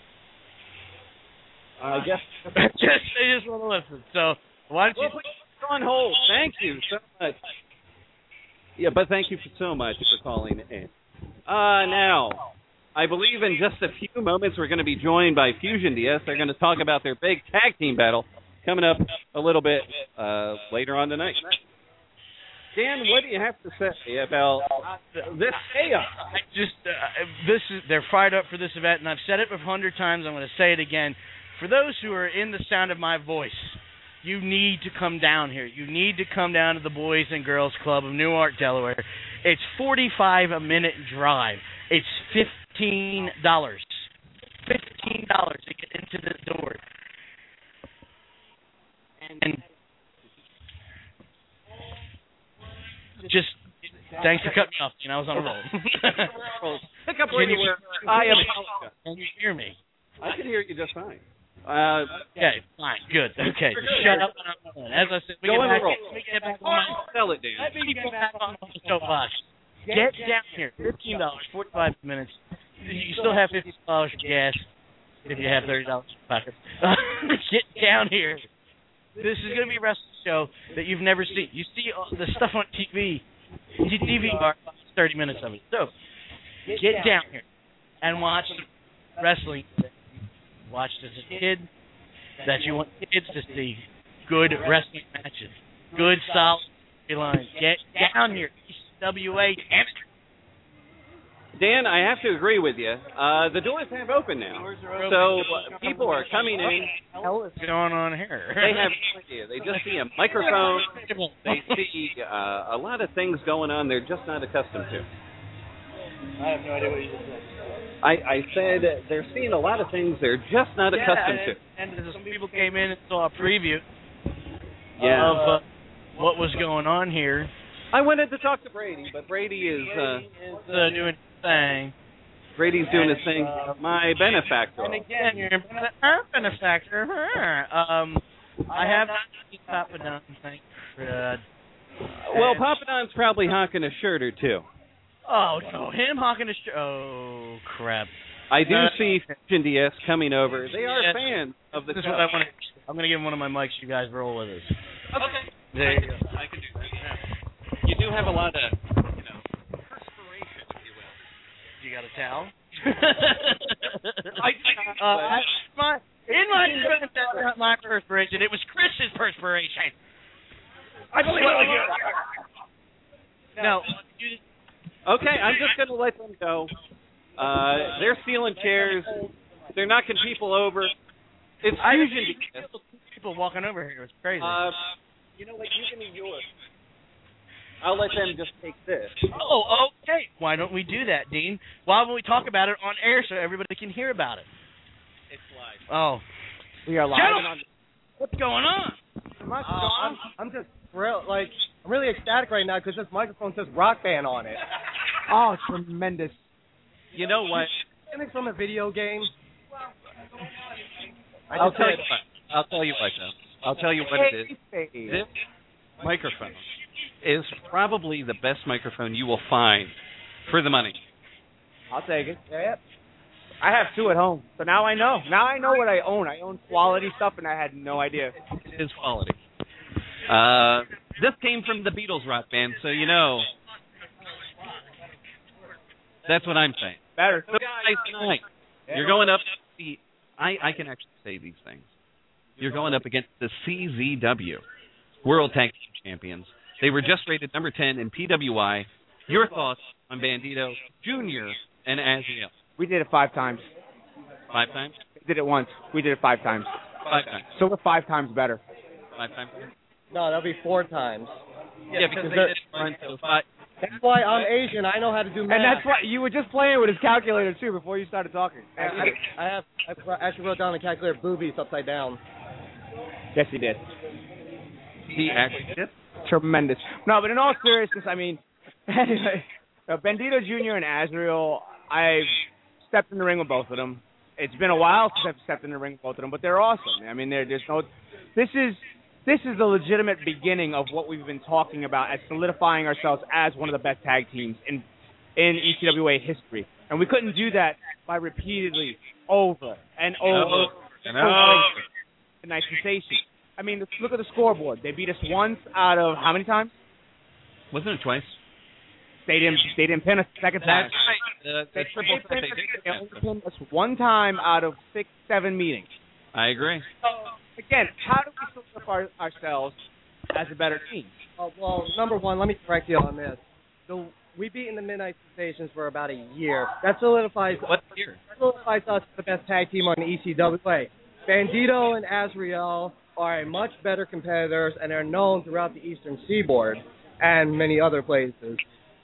I guess. just, they just want to listen. So why don't you put you on hold? Thank you so much. Yeah, but thank you so much for calling in. Uh, now, I believe in just a few moments we're going to be joined by Fusion D S. They're going to talk about their big tag team battle coming up a little bit uh, later on tonight. Dan, what do you have to say about this chaos? I just uh, this is they're fired up for this event, and I've said it a hundred times. I'm going to say it again. For those who are in the sound of my voice, you need to come down here. You need to come down to the Boys and Girls Club of Newark, Delaware. It's forty-five a minute drive. It's fifteen dollars. Fifteen dollars to get into the door. And just thanks for cutting me off. You know, I was on a roll. Pick up where you were. I apologize. Can you hear me? I can hear you just fine. Uh, okay, fine, good. Okay, shut up. As I said, we Go get on back, the roll. let me get back on my Sell it, Dan. Let me get back on my soapbox. Get down here. Fifteen dollars, forty-five minutes. You still have fifty dollars for gas if you have thirty dollars in your pocket. Get down here. This is going to be a wrestling show that you've never seen. You see the stuff on T V. T V are thirty minutes of it. So get down here and watch wrestling. Watched as a kid, that you want kids to see. Good wrestling matches. Good, solid storylines. Get down here. E C W A, damn it. Dan, I have to agree with you. Uh, the doors have opened now. So uh, people are coming in. What's going on here? They have no idea. They just see a microphone. They see uh, a lot of things going on they're just not accustomed to. I have no idea what you just said. I, I said they're seeing a lot of things they're just not yeah, accustomed and, to. And some people came in and saw a preview yeah. of uh, what was going on here. I wanted to talk to Brady, but Brady is uh, is uh, doing his thing. Brady's doing his thing. My benefactor. And again, you're a benefactor. Um, I have Papa Don. Thank Fred. Well, Papa Don's probably hawking a shirt or two. Oh, no, him hawking a shirt. Oh, crap. I do uh, see Fusion D S coming over. They are yes. fans of the this show. Is what I want to, I'm going to give him one of my mics. You guys roll with us. Okay. There you go. I can do that. Yeah. You do have a lot of, you know, perspiration, if you will. You got a towel? I, uh, my, in my defense, that's not my perspiration. It was Chris's perspiration. I believe it. No. Okay, I'm just going to let them go. Uh, they're stealing chairs. They're knocking people over. It's Fusion D S. People walking over here. It's crazy. Uh, you know what? You give me yours. I'll let them just take this. Oh, okay. Why don't we do that, Dean? Why don't we talk about it on air so everybody can hear about it? It's live. Oh. We are live. Gentlemen, what's going on? Uh, I'm, I'm just thrilled. Like, I'm really ecstatic right now because this microphone says Rock Band on it. Oh, tremendous. You know what? Something from a video game. I I'll just tell said, you what. I'll tell you what, though. I'll tell you what it is. This microphone is probably the best microphone you will find for the money. I'll take it. Yeah. I have two at home, so now I know. Now I know what I own. I own quality stuff, and I had no idea. It is quality. Uh, this came from the Beatles rock band, so you know. That's what I'm saying. Better. So guys, tonight, you're going up. The, I I can actually say these things. You're going up against the C Z W, World Tag Team Champions. They were just rated number ten in P W I. Your thoughts on Bandito, Junior, and Aziel? We did it five times. Five times? We did it once. We did it five times. Five times. So we're five times better. Five times? No, that'll be four times. Yeah, because they did it once, so five. That's why I'm Asian. I know how to do math. And that's why you were just playing with his calculator too before you started talking. I, I, I have. I actually wrote down the calculator boobies upside down. Yes, he did. He actually did. Tremendous. No, but in all seriousness, I mean, anyway, uh, Bandito Junior and Azrael, I've stepped in the ring with both of them. It's been a while since I've stepped in the ring with both of them, but they're awesome. I mean, they're, there's no. This is this is the legitimate beginning of what we've been talking about as solidifying ourselves as one of the best tag teams in in E C W A history, and we couldn't do that by repeatedly over and over and over. A nice sensation. I mean, look at the scoreboard. They beat us once out of how many times? Wasn't it twice? They didn't. They didn't pin us the second time. That's right. Uh, they, the triple they, they, pinned, they, they only pinned us one time out of six, seven meetings. I agree. So again, how do we solidify ourselves as a better team? Uh, well, number one, let me correct you on this. So we beat in the Midnight Sensations for about a year. That solidifies. What year? That solidifies us as the best tag team on the E C W A. Bandito and Azrael are a much better competitors and are known throughout the Eastern Seaboard and many other places.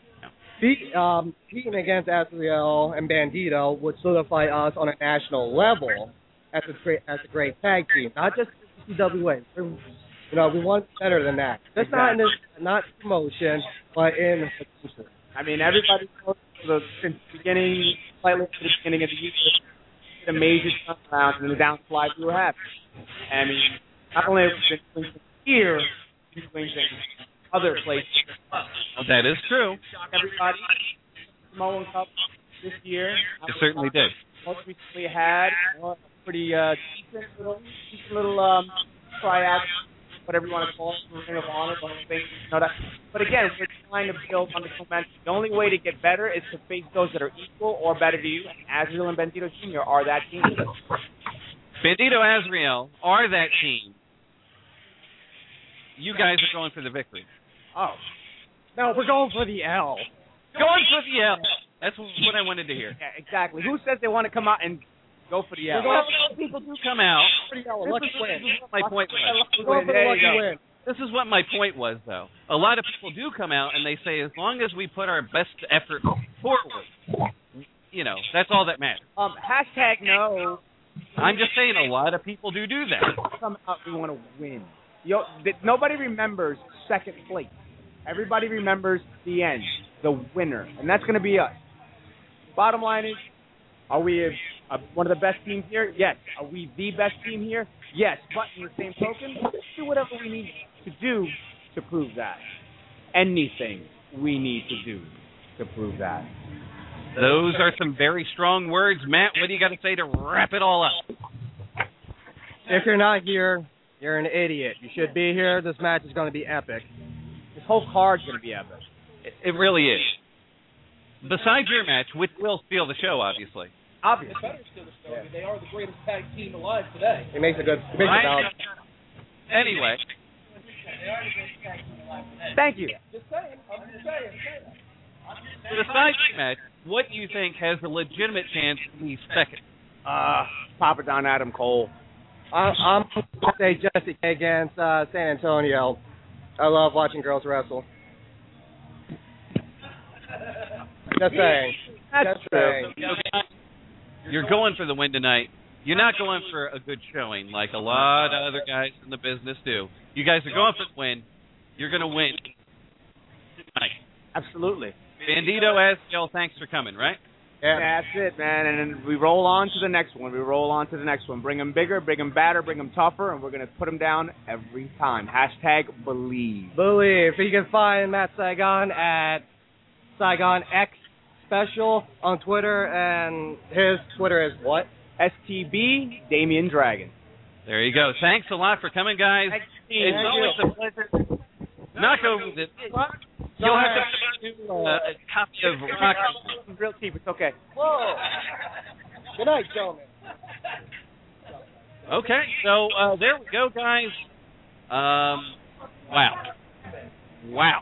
Be, um, competing against Azrael and Bandito would solidify us on a national level as a great, as a great tag team, not just E C W A. We're, you know, we want better than that. Just exactly. not in this, not promotion, but in the I mean, everybody knows the, since the beginning, slightly to the beginning of the year, the major turnaround and the downslide we were having. I mean, not only have we been doing things here, we've been doing things other places. That is true. Everybody, Samoan Cup this year. It certainly did. Most recently had a pretty uh, decent little, decent little um, tryout, whatever you want to call it, Ring of Honor, one of the things, you know that. But again, we're trying to build on the momentum. The only way to get better is to face those that are equal or better to you. And Azrael and Bandito Junior are that team. Bandito Azrael are that team. You guys are going for the victory. Oh. No, we're going for the L. Going for the L. That's what I wanted to hear. Yeah, exactly. Who says they want to come out and go for the L? Well, people do come out. This is, this is what my point was. There you go. This is what my point was, though. A lot of people do come out and they say, as long as we put our best effort forward, you know, that's all that matters. Um, hashtag no. I'm just saying, a lot of people do do that. Come out, we want to win. Yo, th- nobody remembers second place. Everybody remembers the end, the winner, and that's going to be us. Bottom line is, are we a, a, one of the best teams here? Yes. Are we the best team here? Yes. But in the same token, do whatever we need to do to prove that. Anything we need to do to prove that. Those are some very strong words. Matt, what do you got to say to wrap it all up? If you're not here, you're an idiot. You should be here. This match is going to be epic. This whole card's going to be epic. It, it really is. Besides your match, which will steal the show, obviously. Obviously. They better steal the show. I mean, they are the greatest tag team alive today. It makes a good it makes I, a balance. Anyway. They are the greatest tag team alive today. Thank you. Just saying. I'm just saying. Besides your match, what do you think has a legitimate chance to be second? Uh, Papa Don Adam Cole. I, I'm going to say Jesse against uh, San Antonio. I love watching girls wrestle. Just saying. That's Just true. saying. You're going for the win tonight. You're not going for a good showing like a lot of other guys in the business do. You guys are going for the win. You're going to win tonight. Absolutely. Bandito Azrael, thanks for coming, right? Yeah. That's it, man. And then we roll on to the next one. We roll on to the next one. Bring them bigger, bring them badder, bring them tougher, and we're going to put them down every time. Hashtag believe. Believe. You can find Matt Saigon at Saigon X Special on Twitter, and his Twitter is what? S T B Damien Dragon. There you go. Thanks a lot for coming, guys. Thanks, it's Thank always you. a pleasure. Knock over the... You'll have to do uh, a copy of Rock. Real cheap. It's okay. Whoa. Good night, gentlemen. Okay, so uh, there we go, guys. Um, wow. Wow.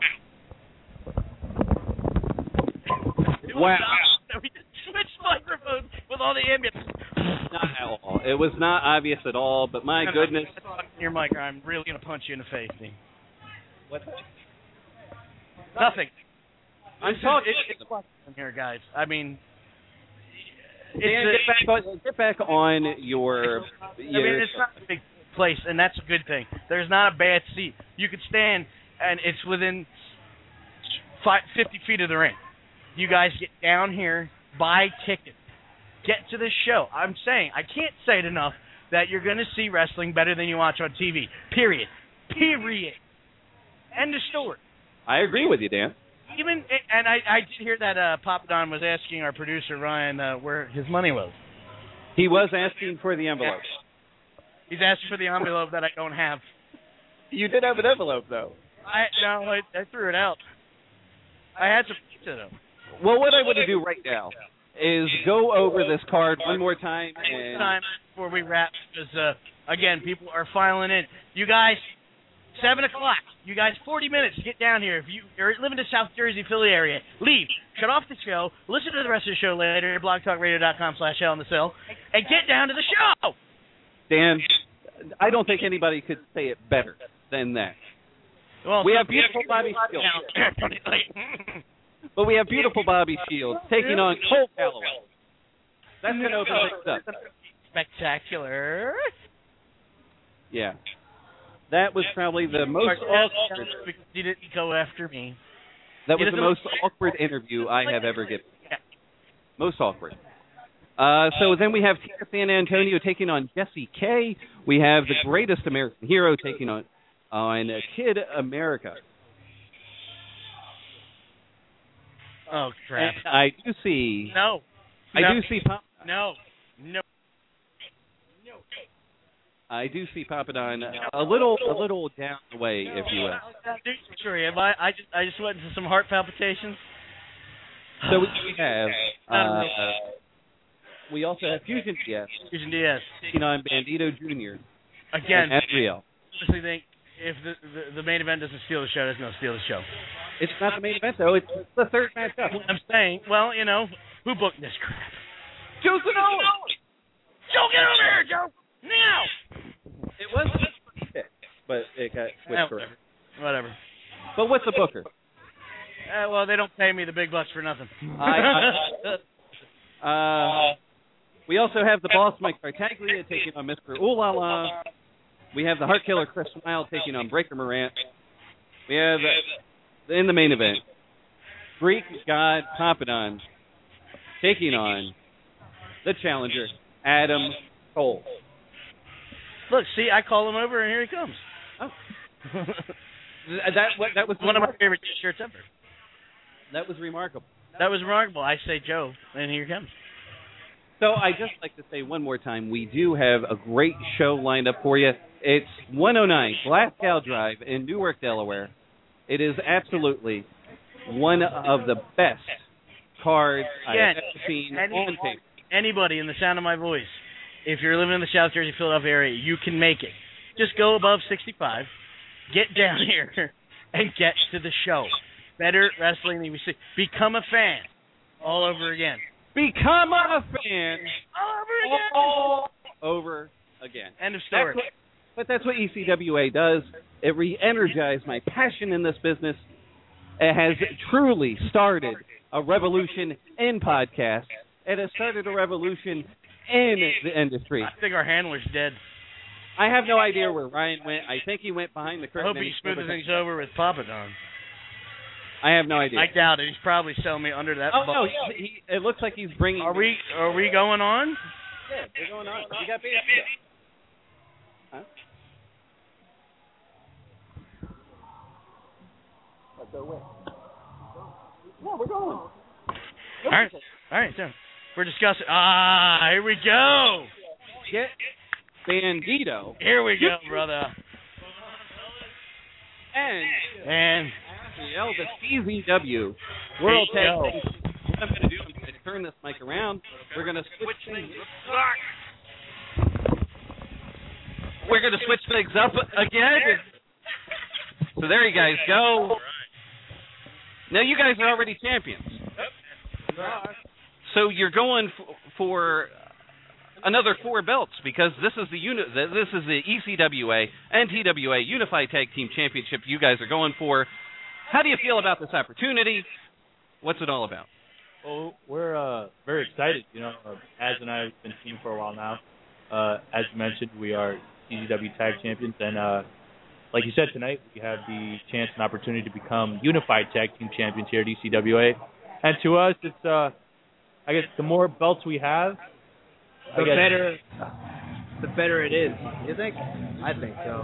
Wow. We just switched microphones with all the ambience. Not at all. It was not obvious at all, but my no, goodness. No, no, your mic, I'm really going to punch you in the face, Dean. What's that? Nothing. I'm talking it's, it's here, guys. I mean, it's Dan, a, get back on, get back on your. I your mean, it's not a big place, and that's a good thing. There's not a bad seat. You could stand, and it's within five, fifty feet of the ring. You guys get down here, buy tickets, get to this show. I'm saying, I can't say it enough, that you're going to see wrestling better than you watch on T V. Period. Period. End of story. I agree with you, Dan. Even and I, I did hear that uh, Papa Don was asking our producer Ryan uh, where his money was. He was asking for the envelope. He's asking for the envelope that I don't have. You did have an envelope, though. I no, I, I threw it out. I had some pizza though. Well, what I want to do right now is go over this card one more time. And time before we wrap, because uh, again, people are filing in. You guys. Seven o'clock. You guys, forty minutes to get down here. If you are living in the South Jersey, Philly area, leave. Shut off the show. Listen to the rest of the show later at blogtalkradio.com slash hell in the cell, and get down to the show. Dan, I don't think anybody could say it better than that. Well, we have beautiful Bobby Shields. But we have beautiful Bobby Shields taking on Cole Calloway. That's going to open things up. Spectacular. Yeah. That was probably the most awkward. Because he didn't go after me. That was the most awkward interview I have ever given. Most awkward. Uh, so then we have Tina San Antonio taking on Jessie K. We have the Greatest American Hero taking on on Kid America. Oh crap! And I do see. No. I no. do see. Pop- no. No. I do see Papa Don a little, a little down the way, if you will. Sure, am I? I just, I just went into some heart palpitations. So we have. Uh, we also have Fusion D S. Fusion D S. Taking on Bandito Junior Again. And Adriel. I honestly think if the, the the main event doesn't steal the show, it's going to steal the show. It's not the main event though. It's the third match up. I'm saying, well, you know, who booked this crap? Joe Zanolo. Joe, get over here, Joe. Now! It was a pick, but it got switched for it. Whatever. But what's the booker? Uh, well, they don't pay me the big bucks for nothing. I, I, uh, we also have the boss, Mike Tartaglia, taking on Mister Ooh La La. We have the Heart Killer, Chris Smile, taking on Breaker Morant. We have, uh, in the main event, Greek God Papadon taking on the challenger, Adam Cole. Look, see, I call him over, and here he comes. Oh. that that was one of my favorite T-shirts ever. That was remarkable. That was remarkable. I say Joe, and here he comes. So I just like to say one more time, we do have a great show lined up for you. It's one oh nine Glasgow Drive in Newark, Delaware. It is absolutely one of the best cards Again, I have ever seen any, on tape. Anybody in the sound of my voice, if you're living in the South Jersey, Philadelphia area, you can make it. Just go above sixty-five, get down here, and get to the show. Better wrestling than we see. Become a fan all over again. Become a fan all over again. All over again. End of story. That's what, but that's what E C W A does. It re-energized my passion in this business. It has truly started a revolution in podcasts. It has started a revolution in the industry. I think our handler's dead. I have no idea where Ryan went. I think he went behind the curtain. I hope he's smoothing things over with Papa Don. I have no idea. I doubt it. He's probably selling me under that. Oh ball. no, he, he, it looks like he's bringing. Are we? Are we going on? Yeah, we're going on. You got baby. Huh? Let's go with. Yeah, we're going. All right, all right. So we're discussing. Ah, here we go. Get Bandito. Here we go, brother. And and the C Z W World Tag Team. What I'm going to do, I'm going to turn this mic around. We're going to switch things. We're going to switch things up again. So there you guys go. Now you guys are already champions. So you're going f- for another four belts because this is the uni- this is the E C W A and T W A Unified Tag Team Championship you guys are going for. How do you feel about this opportunity? What's it all about? Well, we're uh, very excited. You know, uh, Az and I have been teaming for a while now. Uh, as you mentioned, we are C Z W Tag Champions, and uh, like you said, tonight we have the chance and opportunity to become Unified Tag Team Champions here at E C W A. And to us, it's uh, I guess the more belts we have, the I guess, better, the better it is. You think? I think so.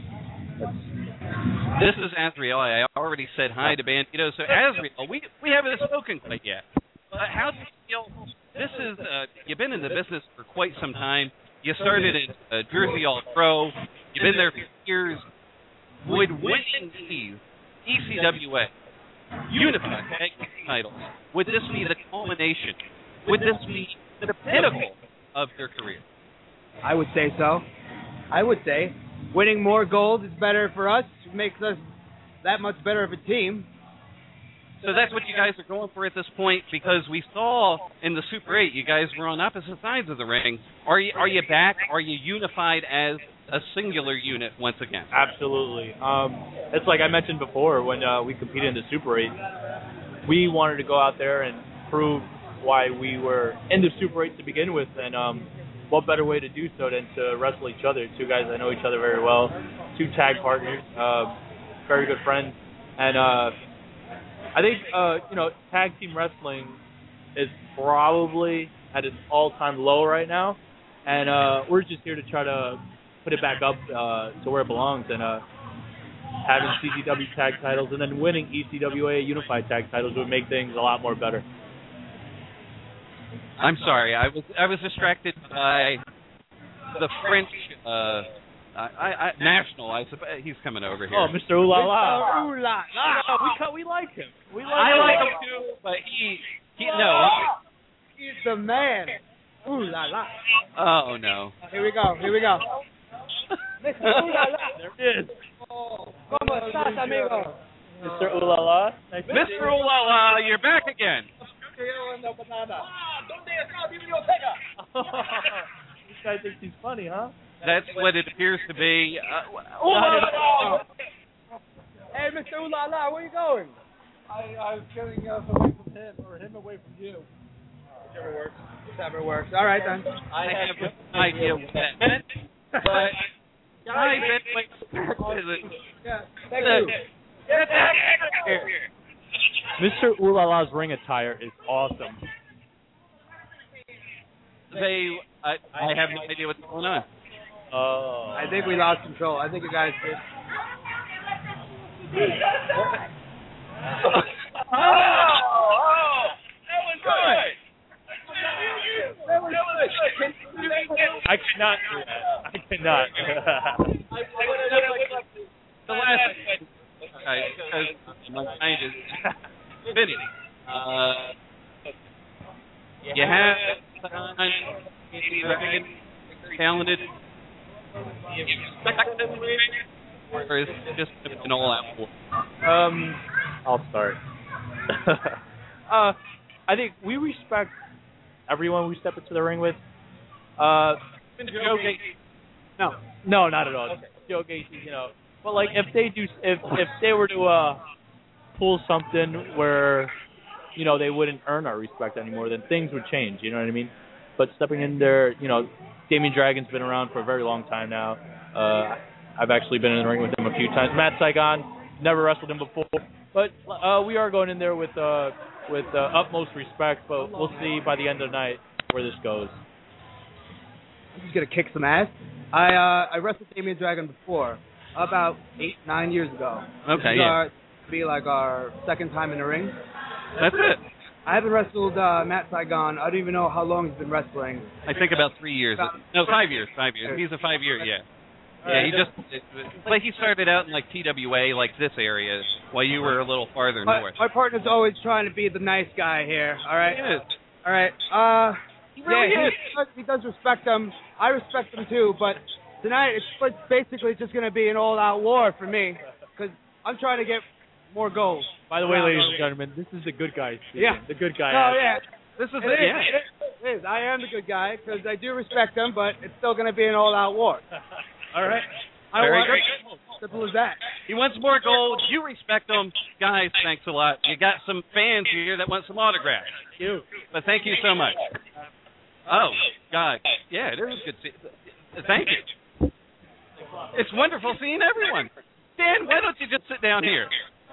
This is Azriel. I already said hi to Bandito. So Azriel, we we haven't spoken quite yet. Uh, how do you feel? This is uh, you've been in the business for quite some time. You started at uh, Jersey All Pro. You've been there for years. Would winning these E C W A Unified Tag Team titles, would this be the culmination? Would this be the pinnacle of their career? I would say so. I would say winning more gold is better for us. It makes us that much better of a team. So that's what you guys are going for at this point, because we saw in the Super eight you guys were on opposite sides of the ring. Are you are you back? Are you unified as a singular unit once again? Absolutely. Um, it's like I mentioned before when uh, we competed in the Super eight. We wanted to go out there and prove why we were in the Super eight to begin with, and um, what better way to do so than to wrestle each other? Two guys that know each other very well, two tag partners, uh, very good friends, and uh, I think uh, you know tag team wrestling is probably at its all-time low right now, and uh, we're just here to try to put it back up uh, to where it belongs, and uh, having C Z W tag titles and then winning E C W A Unified tag titles would make things a lot more better. I'm sorry, I was I was distracted by the French uh, I, I, national. I suppose he's coming over here. Oh, Mister Ooh La La. Mister Ooh La La. We cut, we like him. We like I him. like him too, but he he no. He's the man. Ooh La La. Oh no. Here we go. Here we go. Mister Ooh La La. There it is. ¿Cómo estás, amigo? Mister Ooh La La. Nice Mister Ooh La La, you're back again. This guy thinks he's funny, huh? That's what it appears to be. Uh, Ooh La La. Hey, Mister Ooh La La, where you going? I, I'm getting us away from him, or him away from you. Whichever works. Whichever works. All right, then. I have no idea what that meant, but guys, anyway, yeah, thank you. Get that out of here. Mister Ooh La La's ring attire is awesome. They, I, I have no idea what's going on. Oh. I think we lost control. I think you guys did. oh, oh, that was good. That was good. I cannot do that. I cannot. The last thing, because my mind is spinning. Uh, you have Dragon, talented. You expect them to win, or is it just an all-out war? Um, I'll start. uh, I think we respect everyone we step into the ring with. Uh, Joe Gacy. No, no, not at all. Joe Gacy, you know. But like, if they do, if if they were to uh, pull something where, you know, they wouldn't earn our respect anymore, then things would change. You know what I mean? But stepping in there, you know, Damien Dragon's been around for a very long time now. Uh, I've actually been in the ring with him a few times. Matt Saigon, never wrestled him before, but uh, we are going in there with uh, with uh, utmost respect. But we'll see by the end of the night where this goes. I'm just gonna kick some ass. I uh, I wrestled Damien Dragon before, about eight nine years ago. Okay, this is yeah. Our, be like our second time in the ring. That's it. I haven't wrestled uh, Matt Saigon. I don't even know how long he's been wrestling. I think about three years. No, five years. Five years. He's a five year. Yeah. Yeah. He just, like, he started out in like T W A, like this area, while you were a little farther My, north. my partner's always trying to be the nice guy here. All right. He is. All right. Uh, He really yeah, is. he does, he does respect them. I respect them too. But tonight it's it's basically just going to be an all-out war for me because I'm trying to get more gold. By the way, ladies and gentlemen, this is the good guy. Speaking. Yeah. The good guy. Oh yeah. This is it. it. Is, Yeah. it, is, it is. I am the good guy because I do respect them, but it's still going to be an all-out war. All right. I Very want good. Simple as that. He wants more gold. You respect him. Guys, thanks a lot. You got some fans here that want some autographs. You. But thank you so much. Oh, God. Yeah, it is good to see. Thank you. It's wonderful seeing everyone. Dan, why don't you just sit down here?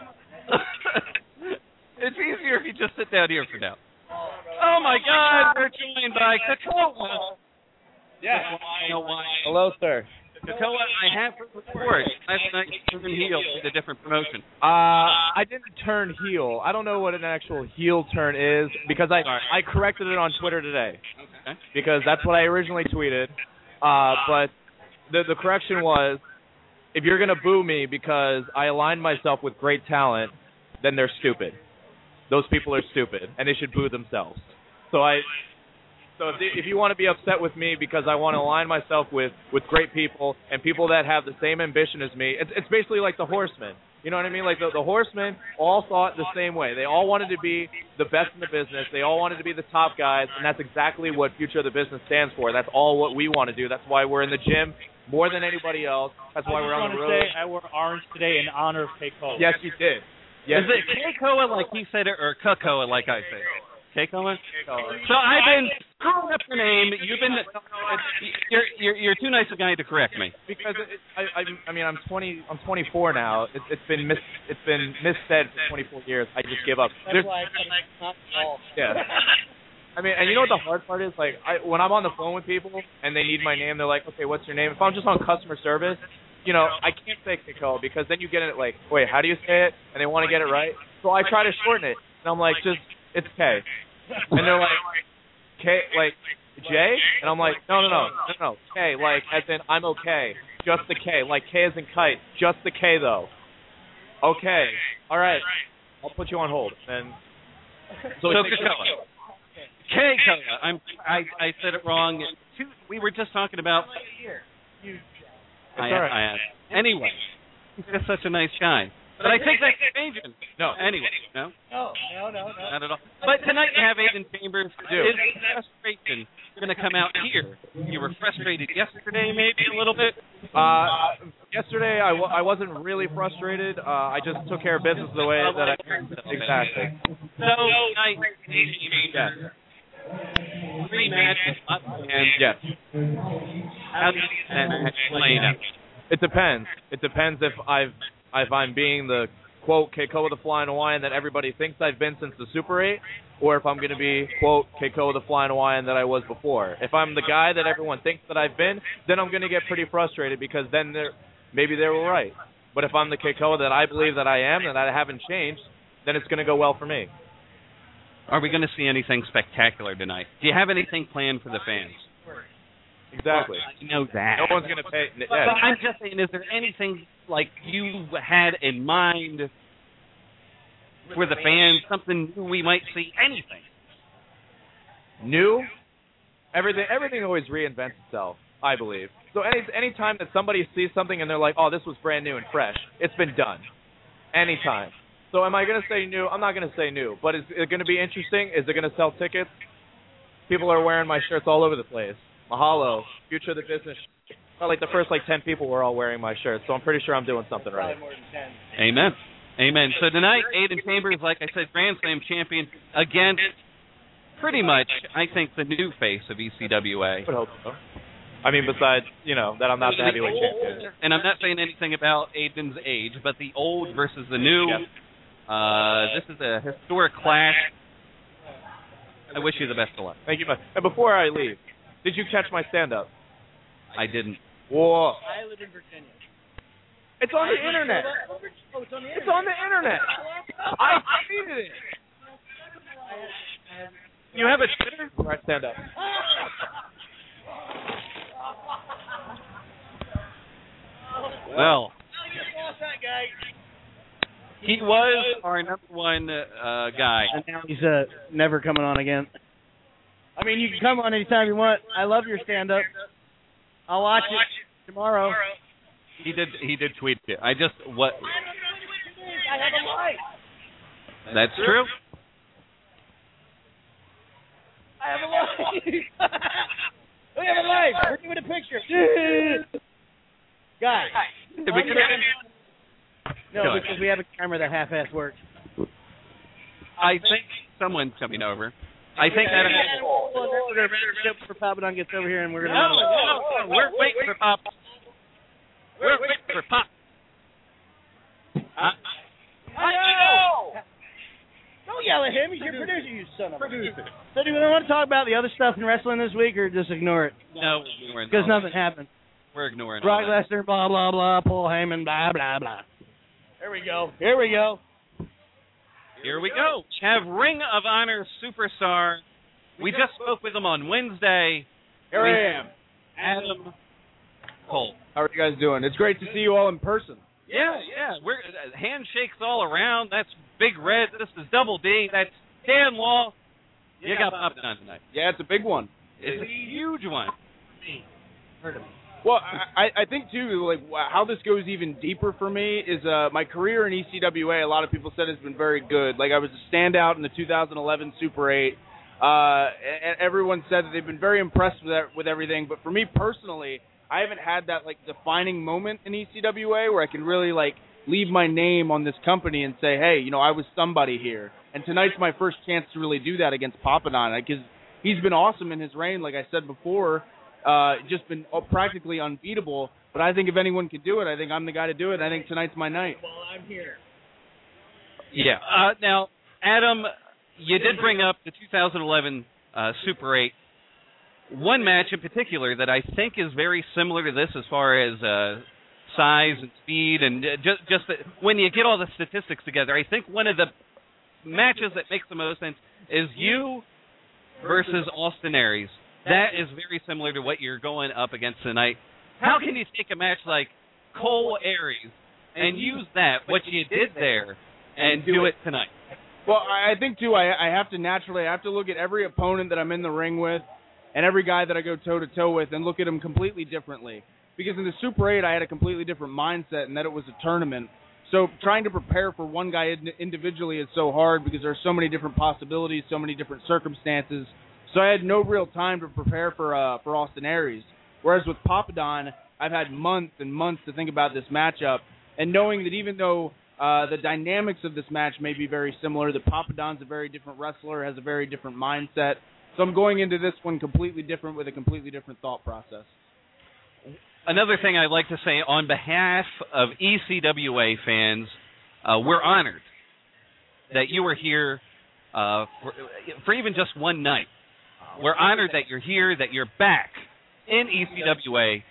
It's easier if you just sit down here for now. Oh, my God. We're joined by Kakoa. Yeah. Hello, sir. Kakoa, I have to report. Last night you turned heel with a different promotion. Uh, I didn't turn heel. I don't know what an actual heel turn is because I I corrected it on Twitter today. Okay. Because that's what I originally tweeted. Uh, but the the correction was, if you're gonna boo me because I aligned myself with great talent, then they're stupid. Those people are stupid, and they should boo themselves. So I. So if, if you want to be upset with me because I want to align myself with, with great people and people that have the same ambition as me, it's, it's basically like the Horsemen. You know what I mean? Like the, the Horsemen all thought the same way. They all wanted to be the best in the business. They all wanted to be the top guys, and that's exactly what Future of the Business stands for. That's all what we want to do. That's why we're in the gym more than anybody else. That's why we're on the road. I just want to say I wore orange today in honor of Keikoa. Yes, you did. Yes, Is it Keikoa like he said it, or Kakoa like I said it? Keikoa? So I've been screwing up your name. You've been. You're you're you're too nice a guy to correct me. Because it, I, I I mean I'm twenty I'm twenty-four now. It, it's been mis it's been missaid for twenty-four years. I just give up. That's There's, why I not all. yeah. I mean, and you know what the hard part is? Like, I when I'm on the phone with people and they need my name, they're like, okay, what's your name? If I'm just on customer service, you know, I can't say Keikoa because then you get it like, wait, how do you say it? And they want to get it right. So I try to shorten it, and I'm like, just it's K. And they're like, K, like, J? And I'm like, no, no, no, no, no, K, like, as in, I'm okay. Just the K. Like, K as in kite. Just the K, though. Okay. All right. I'll put you on hold. And so, so Keikoa. Keikoa. I'm, I, I said it wrong. Two, we were just talking about... I, all right. I, I, anyway, he's just such a nice guy. But I think that's changing. No. Anyway, no? No, no, no, no. Not at all. But tonight you have Aiden Chambers. do. Is frustration going to come out here? You were frustrated yesterday, maybe a little bit? Uh, yesterday I, w- I wasn't really frustrated. Uh, I just took care of business the way that I... Exactly. So, tonight, yes. Three matches up and... Yes. How do you that match playing out? It depends. It depends if I've... if I'm being the, quote, Keikoa the Flying Hawaiian that everybody thinks I've been since the Super eight, or if I'm going to be, quote, Keikoa the Flying Hawaiian that I was before. If I'm the guy that everyone thinks that I've been, then I'm going to get pretty frustrated because then they're, maybe they were right. But if I'm the Keikoa that I believe that I am and that I haven't changed, then it's going to go well for me. Are we going to see anything spectacular tonight? Do you have anything planned for the fans? Exactly. Well, I know that. No one's going to pay. But, Yeah. but I'm just saying, is there anything like you had in mind for the fans? Something new we might see? Anything new? Everything. Everything always reinvents itself, I believe. So any any time that somebody sees something and they're like, "Oh, this was brand new and fresh," it's been done. Anytime. So am I going to say new? I'm not going to say new. But is it going to be interesting? Is it going to sell tickets? People are wearing my shirts all over the place. Mahalo, Future of the Business. Well, like the first like ten people were all wearing my shirt, so I'm pretty sure I'm doing something right. Amen. Amen. So tonight, Aiden Chambers, like I said, Grand Slam champion against pretty much, I think, the new face of E C W A. I would hope so. I mean, besides, you know, that I'm not the heavyweight champion. And I'm not saying anything about Aiden's age, but the old versus the new. Yep. Uh, this is a historic clash. I wish you the best of luck. Thank you much. And before I leave, did you catch my stand-up? I didn't. Whoa. I live in Virginia. It's on the internet. Oh, it's on the internet. It's on the internet. I tweeted it. You have a Twitter? All right, stand up. Well, he was our number one uh, guy. And now he's uh, never coming on again. I mean, you can come on anytime you want. I love your stand-up. I'll watch it tomorrow. He did. He did tweet it. I just what? I have a life. That's true. I have a life. We have a life. We're doing a picture. Guys. Did we get going. because we have a camera that half-ass works. I think someone's coming over. I think that. Well, then we're gonna wrap it up before Papadon gets over here, and we're gonna. No, no, no, we're waiting for Pop. We're waiting for Pop. Uh, I know. Don't yell at him. He's your producer, you son of a. Producer. So do we want to talk about the other stuff in wrestling this week, or just ignore it? No, we're because nothing happened. We're ignoring. Brock Lesnar, blah blah blah. Paul Heyman, blah blah blah. Here we go. Here we go. Here we go. We have Ring of Honor superstar. We just spoke with him on Wednesday. Here I am. Adam Cole. How are you guys doing? It's great to see you all in person. Yeah, yeah. We're uh, handshakes all around. That's Big Red. This is Double D. That's Dan Law. You got Papadon tonight. Yeah, it's a big one. It's a huge one. Well, I, I think too, like how this goes even deeper for me is uh, my career in E C W A. A lot of people said has been very good. Like I was a standout in the two thousand eleven Super eight, uh, and everyone said that they've been very impressed with that, with everything. But for me personally, I haven't had that like defining moment in E C W A where I can really like leave my name on this company and say, hey, you know, I was somebody here. And tonight's my first chance to really do that against Papadon because he's been awesome in his reign, like I said before. Uh, just been practically unbeatable. But I think if anyone could do it, I think I'm the guy to do it. I think tonight's my night. Well, I'm here. Yeah. Uh, now, Adam, you did bring up the two thousand eleven uh, Super eight. One match in particular that I think is very similar to this as far as uh, size and speed and uh, just just the, when you get all the statistics together, I think one of the matches that makes the most sense is you versus Austin Aries. That is very similar to what you're going up against tonight. How can you take a match like Cole Aries and use that, what you did there, and do it tonight? Well, I think, too, I, I have to naturally I have to look at every opponent that I'm in the ring with and every guy that I go toe-to-toe with and look at them completely differently. Because in the Super eight, I had a completely different mindset in that it was a tournament. So trying to prepare for one guy individually is so hard because there are so many different possibilities, so many different circumstances. So I had no real time to prepare for uh, for Austin Aries. Whereas with Papadon, I've had months and months to think about this matchup, and knowing that even though uh, the dynamics of this match may be very similar, that Papadon's a very different wrestler, has a very different mindset. So I'm going into this one completely different with a completely different thought process. Another thing I'd like to say on behalf of E C W A fans, uh, we're honored that you were here uh, for, for even just one night. We're honored that you're here, that you're back in E C W A.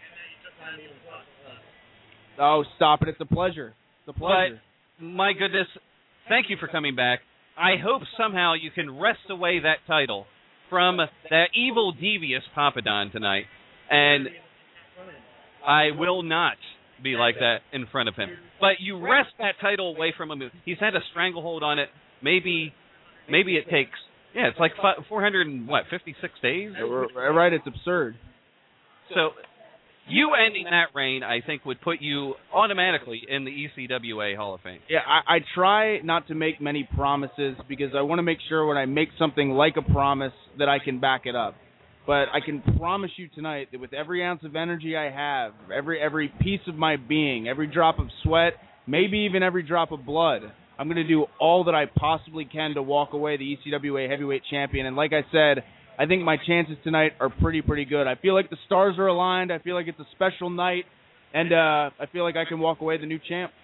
Oh, stop it. It's a pleasure. It's a pleasure. But, my goodness, thank you for coming back. I hope somehow you can wrest away that title from that evil, devious Papadon tonight. And I will not be like that in front of him. But you wrest that title away from him. He's had a stranglehold on it. Maybe, maybe it takes... Yeah, it's like five, four hundred and what, fifty-six days? Right, it's absurd. So you ending that reign, I think, would put you automatically in the E C W A Hall of Fame. Yeah, I, I try not to make many promises because I want to make sure when I make something like a promise that I can back it up. But I can promise you tonight that with every ounce of energy I have, every every piece of my being, every drop of sweat, maybe even every drop of blood, I'm going to do all that I possibly can to walk away the E C W A Heavyweight Champion. And like I said, I think my chances tonight are pretty, pretty good. I feel like the stars are aligned. I feel like it's a special night. And uh, I feel like I can walk away the new champ.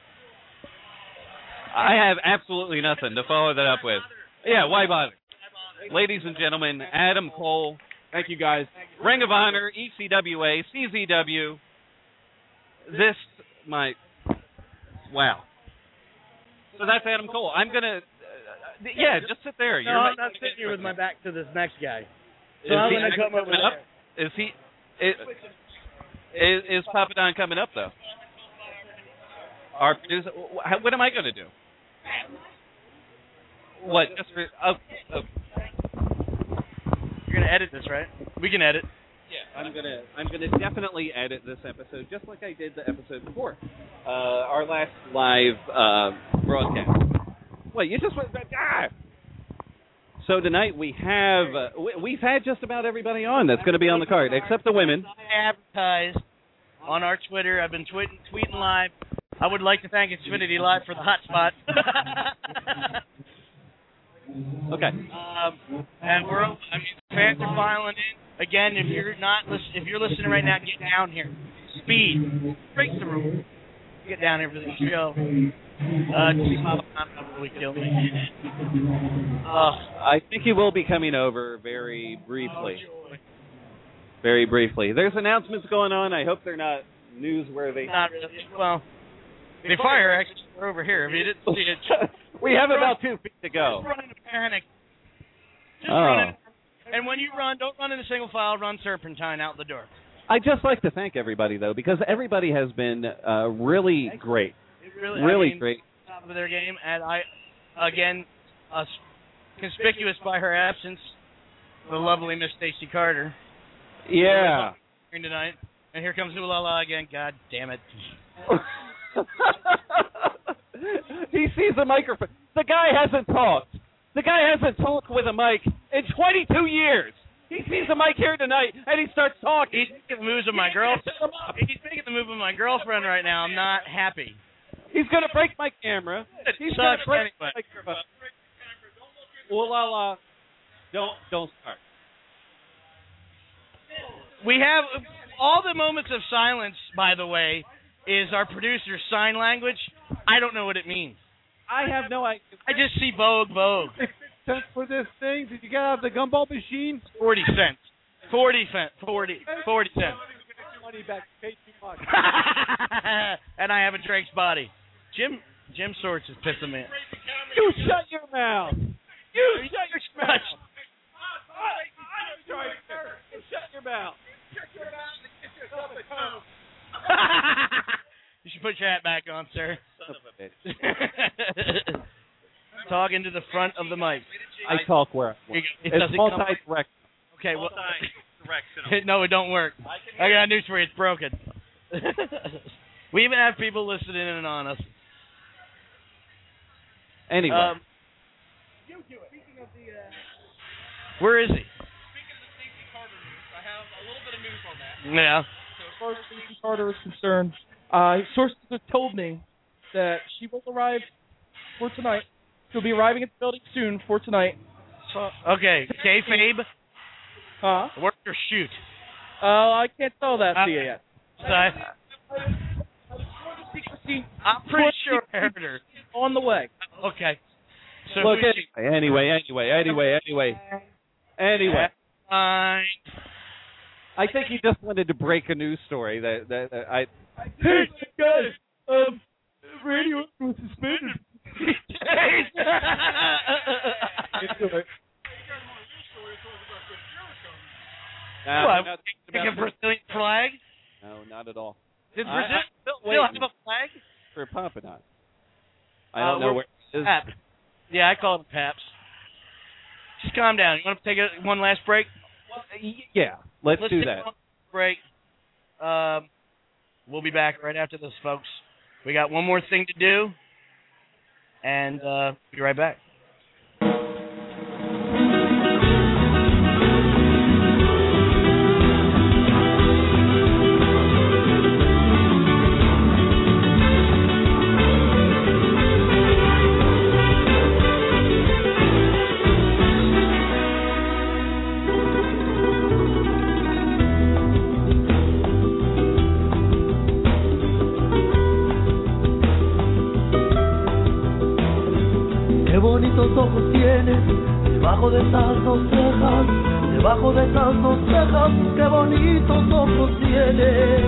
I have absolutely nothing to follow that up with. Yeah, why bother? Ladies and gentlemen, Adam Cole. Thank you, guys. Ring of Honor, E C W A, C Z W. This, my, wow. So that's Adam Cole. I'm going to, uh, yeah, just sit there. No, You're I'm not sitting here with my back to this next guy. So is I'm he going to come over up? there. Is he, is, is, is Papadon coming up, though? Our producer, wh- what am I going to do? What? Just for, oh, oh. You're going to edit this, right? We can edit. Yeah, I'm gonna I'm gonna definitely edit this episode just like I did the episode before, uh, our last live uh, broadcast. Wait, you just went ah! So tonight we have uh, we, we've had just about everybody on that's going to be on the card except the women. I advertised on our Twitter. I've been tweeting tweeting live I would like to thank Xfinity Live for the hotspot. Okay. Um, and we're, I mean, fans are filing in. Again, if you're not listen, if you're listening right now, get down here. Speed, break the rule. Get down here for the show. Uh, to see Bob probably kill me. Uh, I think he will be coming over very briefly. Very briefly. There's announcements going on. I hope they're not newsworthy. Not really. Well, the fire exits are over here. If you didn't see it, we have about two feet to go. Just run in a panic. Just Oh. run in. And when you run, don't run in a single file. Run serpentine out the door. I'd just like to thank everybody, though, because everybody has been uh, really great. It really, really I mean, great. Top of their game, and I, again, uh, conspicuous by her absence, the lovely Miss Stacy Carter. Yeah. Tonight, and here comes Ulala again. God damn it. He sees a microphone. The guy hasn't talked. The guy hasn't talked with a mic in twenty-two years. He sees a mic here tonight, and he starts talking. He's making the moves of my girl. He's making the move of my girlfriend right now. I'm not happy. He's going to break my camera. It He's going to sucks break anyway. my microphone. Ooh la la. Don't, don't start. We have all the moments of silence, by the way, is our producer's sign language. I don't know what it means. I have no idea. I just see Vogue, Vogue. Cents for this thing? Did you get out of the gumball machine? Forty cents. Forty cents. Forty. Forty cents. Money back. Pay too much. And I have a Drake's body. Jim Jim Sorts is pissing me. You shut your mouth. You shut your mouth. You shut your mouth. You should put your hat back on, sir. Son of a bitch. Talk into the front of the mic. I talk where I want. It It's doesn't come- multi-direct. Okay, well, no, it don't work. I got news for you. It's broken. We even have people listening in on us. Anyway. Um, where is he? Yeah. So as far as Stacey Carter is concerned, uh, sources have told me that she will arrive for tonight. She'll be arriving at the building soon for tonight. Okay, kayfabe. Huh? Work or shoot? Uh, I can't tell that to you yet. Sorry. I'm pretty sure I heard her. On the way. Okay. So Look, who's she? anyway, anyway, anyway, anyway, anyway. Fine. I think he just wanted to break a news story that, that, that I. Hey, guys, um, radio was suspended. No, What, not take about a Brazilian flag? No, not at all. Did I- Brazil I- still wait have a a minute. flag? For Pompano. I Uh, don't know we're- where it is. Pap. Yeah, I call it Paps. Just calm down. You want to take a, one last break? Yeah, let's, Let's do take that. one break. Um, we'll be back right after this, folks. We got one more thing to do, and uh, be right back. Qué bonitos ojos tienes, debajo de esas dos cejas, debajo de esas dos cejas, qué bonitos ojos tienes.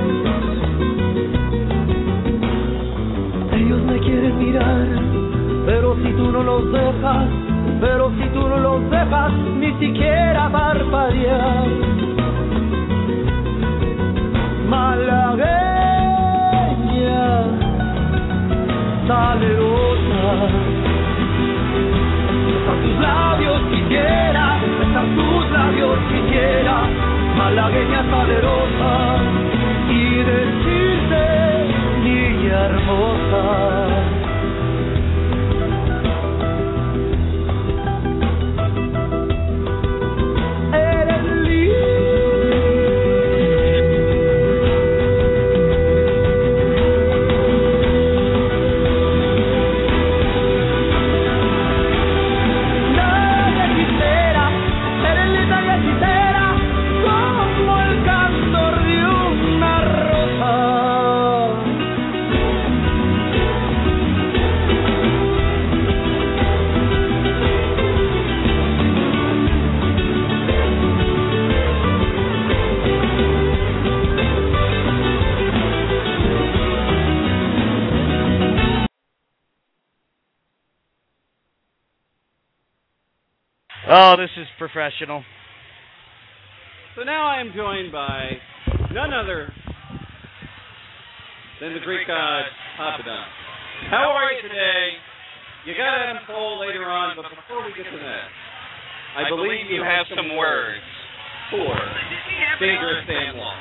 Ellos me quieren mirar, pero si tú no los dejas, pero si tú no los dejas, ni siquiera parpadear. Malagueña, salerosa. Besar tus labios quisiera, besar tus labios quisiera, malagueña salerosa, y decirte, niña hermosa. Eres linda. Oh, this is professional. So now I am joined by none other than the Greek god Papadon. How are you today? You got Adam Cole later on, but before we get to that, I, I believe you have some words for Dangerous Dan Law.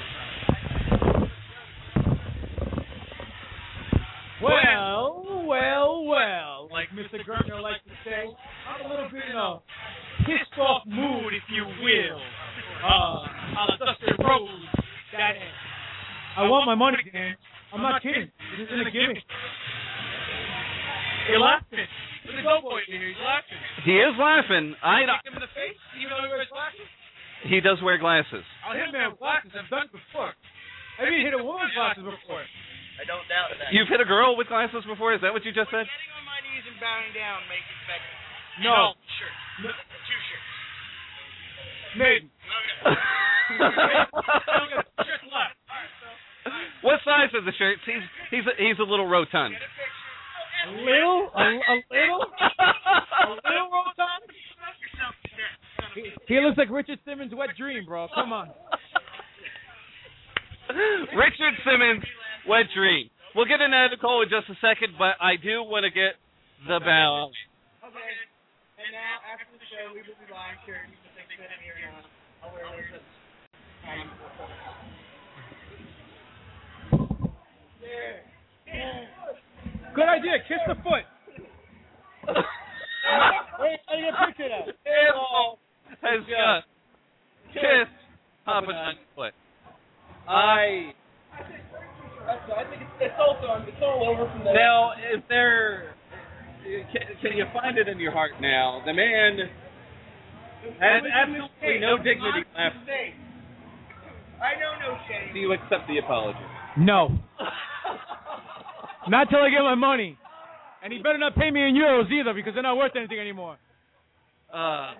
Well, well, well, like Mister Gertner likes to say, I'm a little bit in a pissed off mood, if you will. Uh, I'll Dusty Rhodes, that is. I want my money, Dan. I'm not kidding. This isn't a gimmick. You're laughing. Look at the doughboy here. He's laughing. He is laughing. I Kick him in the face, even though he wears glasses. He does wear glasses. I'll hit a man with glasses. I've done it before. I've even hit a woman with glasses before. I don't doubt that. You've hit a girl with glasses before? Is that what you just said? Getting on my knees and bowing down makes it better. No. No, sure. No. Two shirts. Maybe. Shirt left. What size is the shirt? He's he's a, he's a little rotund. A little? A, a little? A little rotund? He, he looks like Richard Simmons' wet dream, bro. Come on. Richard Simmons, wet dream. We'll get into Adam Cole in just a second, but I do want to get the bell. Okay. And now, after the show, we will be buying shirts. I'll wear this. Good idea. Kiss the foot. Wait, I get a picture of that. Hell has got kissed Papadon's foot. I. I think it's, it's all done. It's all over from there. Now, is there? Can, can you find it in your heart now? The man has absolutely no dignity left. I know no shame. Do you accept the apology? No. Not till I get my money. And he better not pay me in euros either, because they're not worth anything anymore. Uh.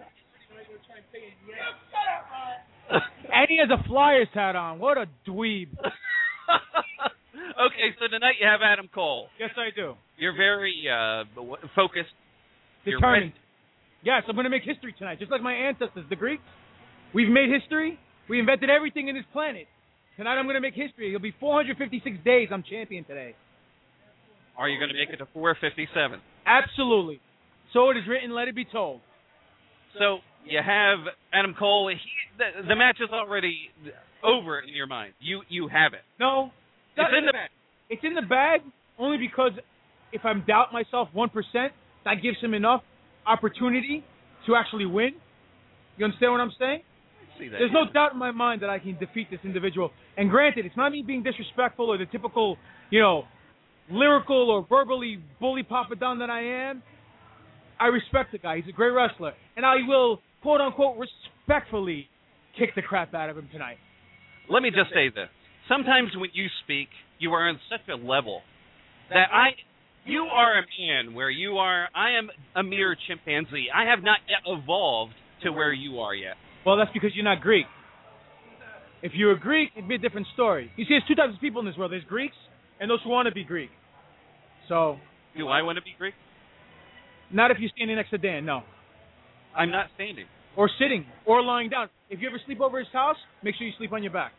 And he has a Flyers hat on. What a dweeb. Okay, so tonight you have Adam Cole. Yes, I do. You're very uh, focused. Determined. Yes, I'm going to make history tonight, just like my ancestors, the Greeks. We've made history. We invented everything in this planet. Tonight I'm going to make history. It'll be four hundred fifty-six days I'm champion today. Are you going to make it to four fifty-seven? Absolutely. So it is written, let it be told. So you have Adam Cole. He, the, the match is already over in your mind. You you have it. No. It's in the bag. It's in the bag only because if I doubt myself one percent, that gives him enough opportunity to actually win. You understand what I'm saying? I see that. There's no doubt in my mind that I can defeat this individual. And granted, it's not me being disrespectful or the typical, you know, lyrical or verbally bully Papadon that I am. I respect the guy. He's a great wrestler. And I will, quote unquote, respectfully kick the crap out of him tonight. Let me just say this. Sometimes when you speak, you are on such a level that I, you are a man where you are, I am a mere chimpanzee. I have not yet evolved to where you are yet. Well, that's because you're not Greek. If you were Greek, it'd be a different story. You see, there's two types of people in this world. There's Greeks and those who want to be Greek. So. Do I want to be Greek? Not if you're standing next to Dan, no. I'm not standing. Or sitting, or lying down. If you ever sleep over his house, make sure you sleep on your back.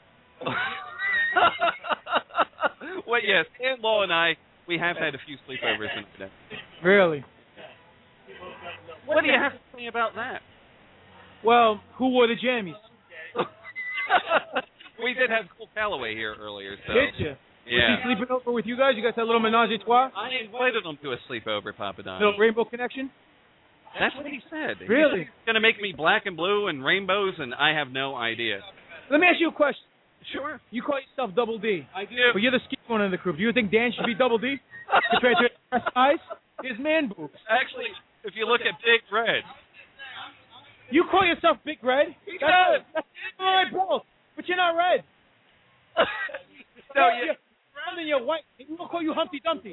Well, yes, Dan Law and I, we have had a few sleepovers in today. Really? What do you have to say about that? Well, who wore the jammies? We did have Cole Calloway here earlier, so. Did you? Yeah. Was he sleeping over with you guys? You guys had a little menage a trois? I invited him to a sleepover, Papadon. Little rainbow connection? That's what he said. Really? He's going to make me black and blue and rainbows, and I have no idea. Let me ask you a question. Sure. You call yourself Double D. I do. But you're the skinny one in the group. Do you think Dan should be Double D compared to his size? His man boobs. Actually, if you look at Big Red. You call yourself Big Red? He that's, does. That's right, bro. But you're not red. No, no, you... you're brown and you're white. And we will call you Humpty Dumpty.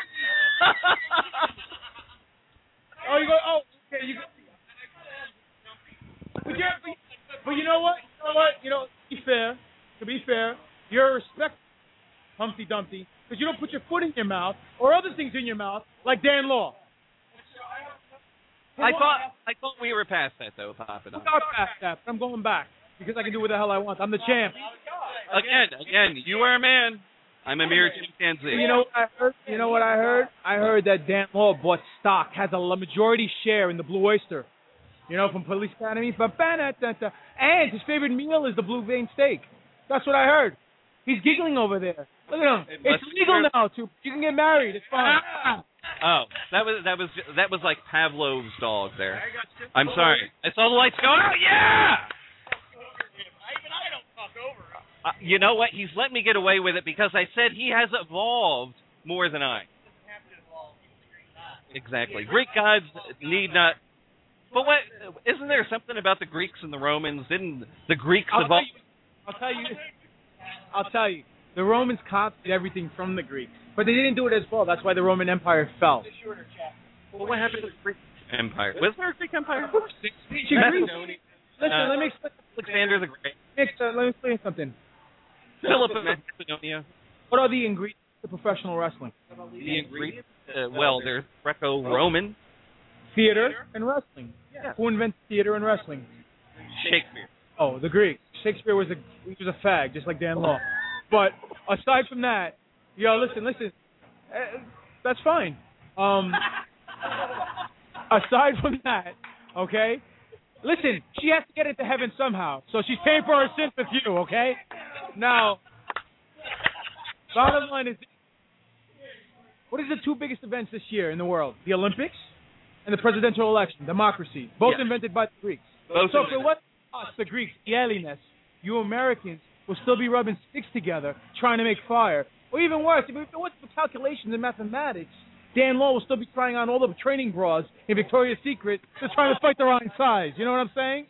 Oh, you go. Oh, okay. You go. But, you're, but, but you know what? You know what? You know, to be fair, to be fair, you're a respect Humpty Dumpty because you don't put your foot in your mouth or other things in your mouth like Dan Law. I thought I thought we were past that though, Papa Don. We are past that, but I'm going back because I can do what the hell I want. I'm the champ. Again, again, you are a man. I'm a mere chimpanzee. You know what I heard? You know what I heard? I heard that Dan Law bought stock, has a majority share in the Blue Oyster. You know, from Police Academy. And his favorite meal is the blue vein steak. That's what I heard. He's giggling over there. Look at him. It It's legal now too. You can get married. It's fine. Oh, that was that was that was like Pavlov's dog there. I'm sorry. I saw the lights go. Oh yeah. Even I don't talk over him. Uh, you know what? He's let me get away with it because I said he has evolved more than I. Exactly. Greek gods need not. But what? Isn't there something about the Greeks and the Romans? Didn't the Greeks I'll evolve? Tell you, I'll tell you. I'll tell you. The Romans copied everything from the Greeks, but they didn't do it as well. That's why the Roman Empire fell. Well, what happened to the Greek Empire? Was there a Greek Empire? Listen, Uh, let me explain. Alexander the Great. Next, uh, let me explain something. Philip of Macedonia. What are the ingredients to professional wrestling? The ingredients? Uh, well, there's Greco-Roman. Theater and wrestling. Yeah. Who invented theater and wrestling? Shakespeare. Oh, the Greeks. Shakespeare was a he was a fag, just like Dan Law. But aside from that, yo, listen, listen. Uh, that's fine. Um, aside from that, okay. Listen, she has to get into heaven somehow, so she's paying for her sins with you, okay? Now, bottom line is, what is the two biggest events this year in the world? The Olympics and the presidential election, democracy, both Yes. invented by the Greeks. Both so invented. for what us, the Greeks, the alienness, you Americans will still be rubbing sticks together trying to make fire. Or even worse, if it wasn't for calculations and mathematics, Dan Law will still be trying on all the training bras in Victoria's Secret just trying to fight the wrong size. You know what I'm saying?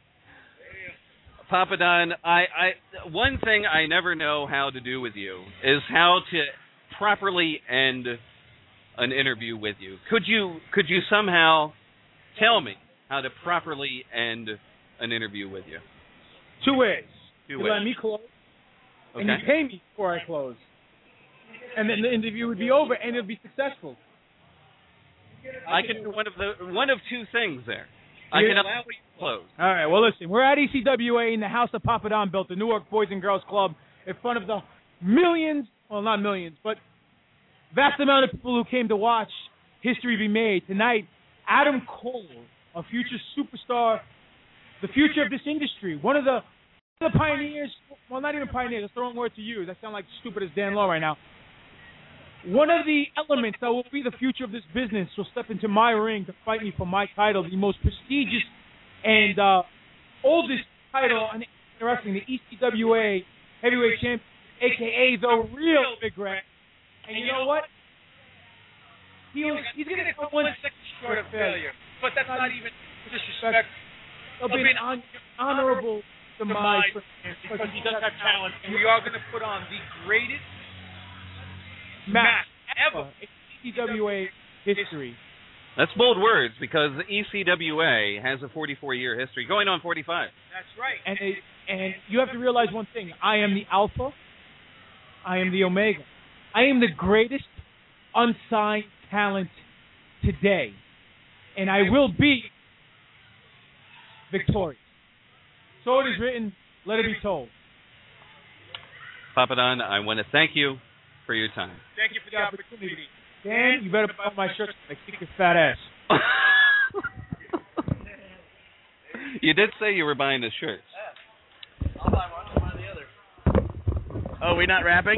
Papa Don, I, I, one thing I never know how to do with you is how to properly end an interview with you. Could you, could you somehow tell me how to properly end an interview with you? Two ways. Two you ways. let me close, and Okay. you pay me before I close. And then the interview would be over, and it would be successful. I can do one of the one of two things there. I can allow you to close. All right, well, listen, we're at E C W A in the house that Papa Don built, the Newark Boys and Girls Club, in front of the millions, well, not millions, but vast amount of people who came to watch history be made. Tonight, Adam Cole, a future superstar, the future of this industry, one of the, one of the pioneers, well, not even pioneers, that's the wrong word to use. I sound like stupid as Dan Law right now. One of the elements that will be the future of this business will step into my ring to fight me for my title, the most prestigious and uh, oldest title in wrestling, the E C W A Heavyweight Champion, a k a the real Big Red. And you know what? He'll, he's going to come one second short of failure. But that's not even disrespect. It'll be an hon- honorable demise for him because he does have talent, and we are going to put on the greatest match ever in E C W A history. That's bold words because the E C W A has a forty-four year history, going on forty-five. That's right. And it, and you have to realize one thing: I am the Alpha, I am the Omega, I am the greatest unsigned talent today, and I will be victorious. So it is written. Let it be told. Papa Don, I want to thank you for your time. Thank you for the opportunity. Dan, you better put on my shirt so I kick your fat ass. You did say you were buying the shirts. I'll buy one, one or the other. Oh, we not rapping?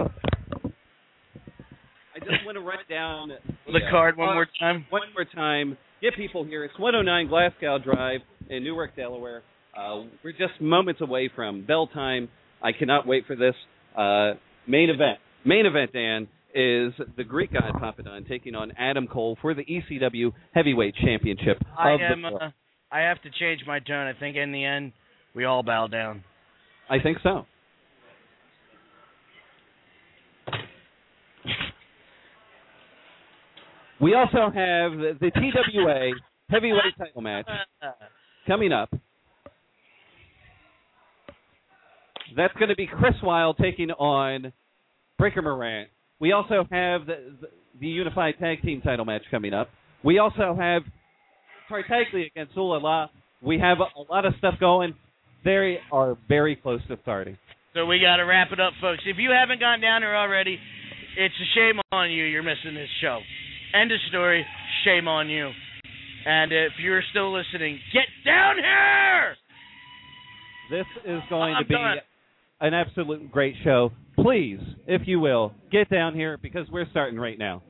I just want to write down The card one more time. One more time. Get people here. It's one oh nine Glasgow Drive in Newark, Delaware. Uh, we're just moments away from bell time. I cannot wait for this uh, main event. Main event, Dan, is the Greek God Papa Don taking on Adam Cole for the E C W Heavyweight Championship. I of am. the world. Uh, I have to change my tone. I think in the end, we all bow down. I think so. We also have the, the T W A Heavyweight Title match coming up. That's going to be Chris Wilde taking on Breaker Morant. We also have the, the, the Unified Tag Team title match coming up. We also have Tartaglia against Ulala. We have a, a lot of stuff going. They are very close to starting. So we got to wrap it up, folks. If you haven't gone down there already, it's a shame on you. You're missing this show. End of story. Shame on you. And if you're still listening, get down here! This is going I'm to be done. an absolute great show. Please, if you will, get down here because we're starting right now.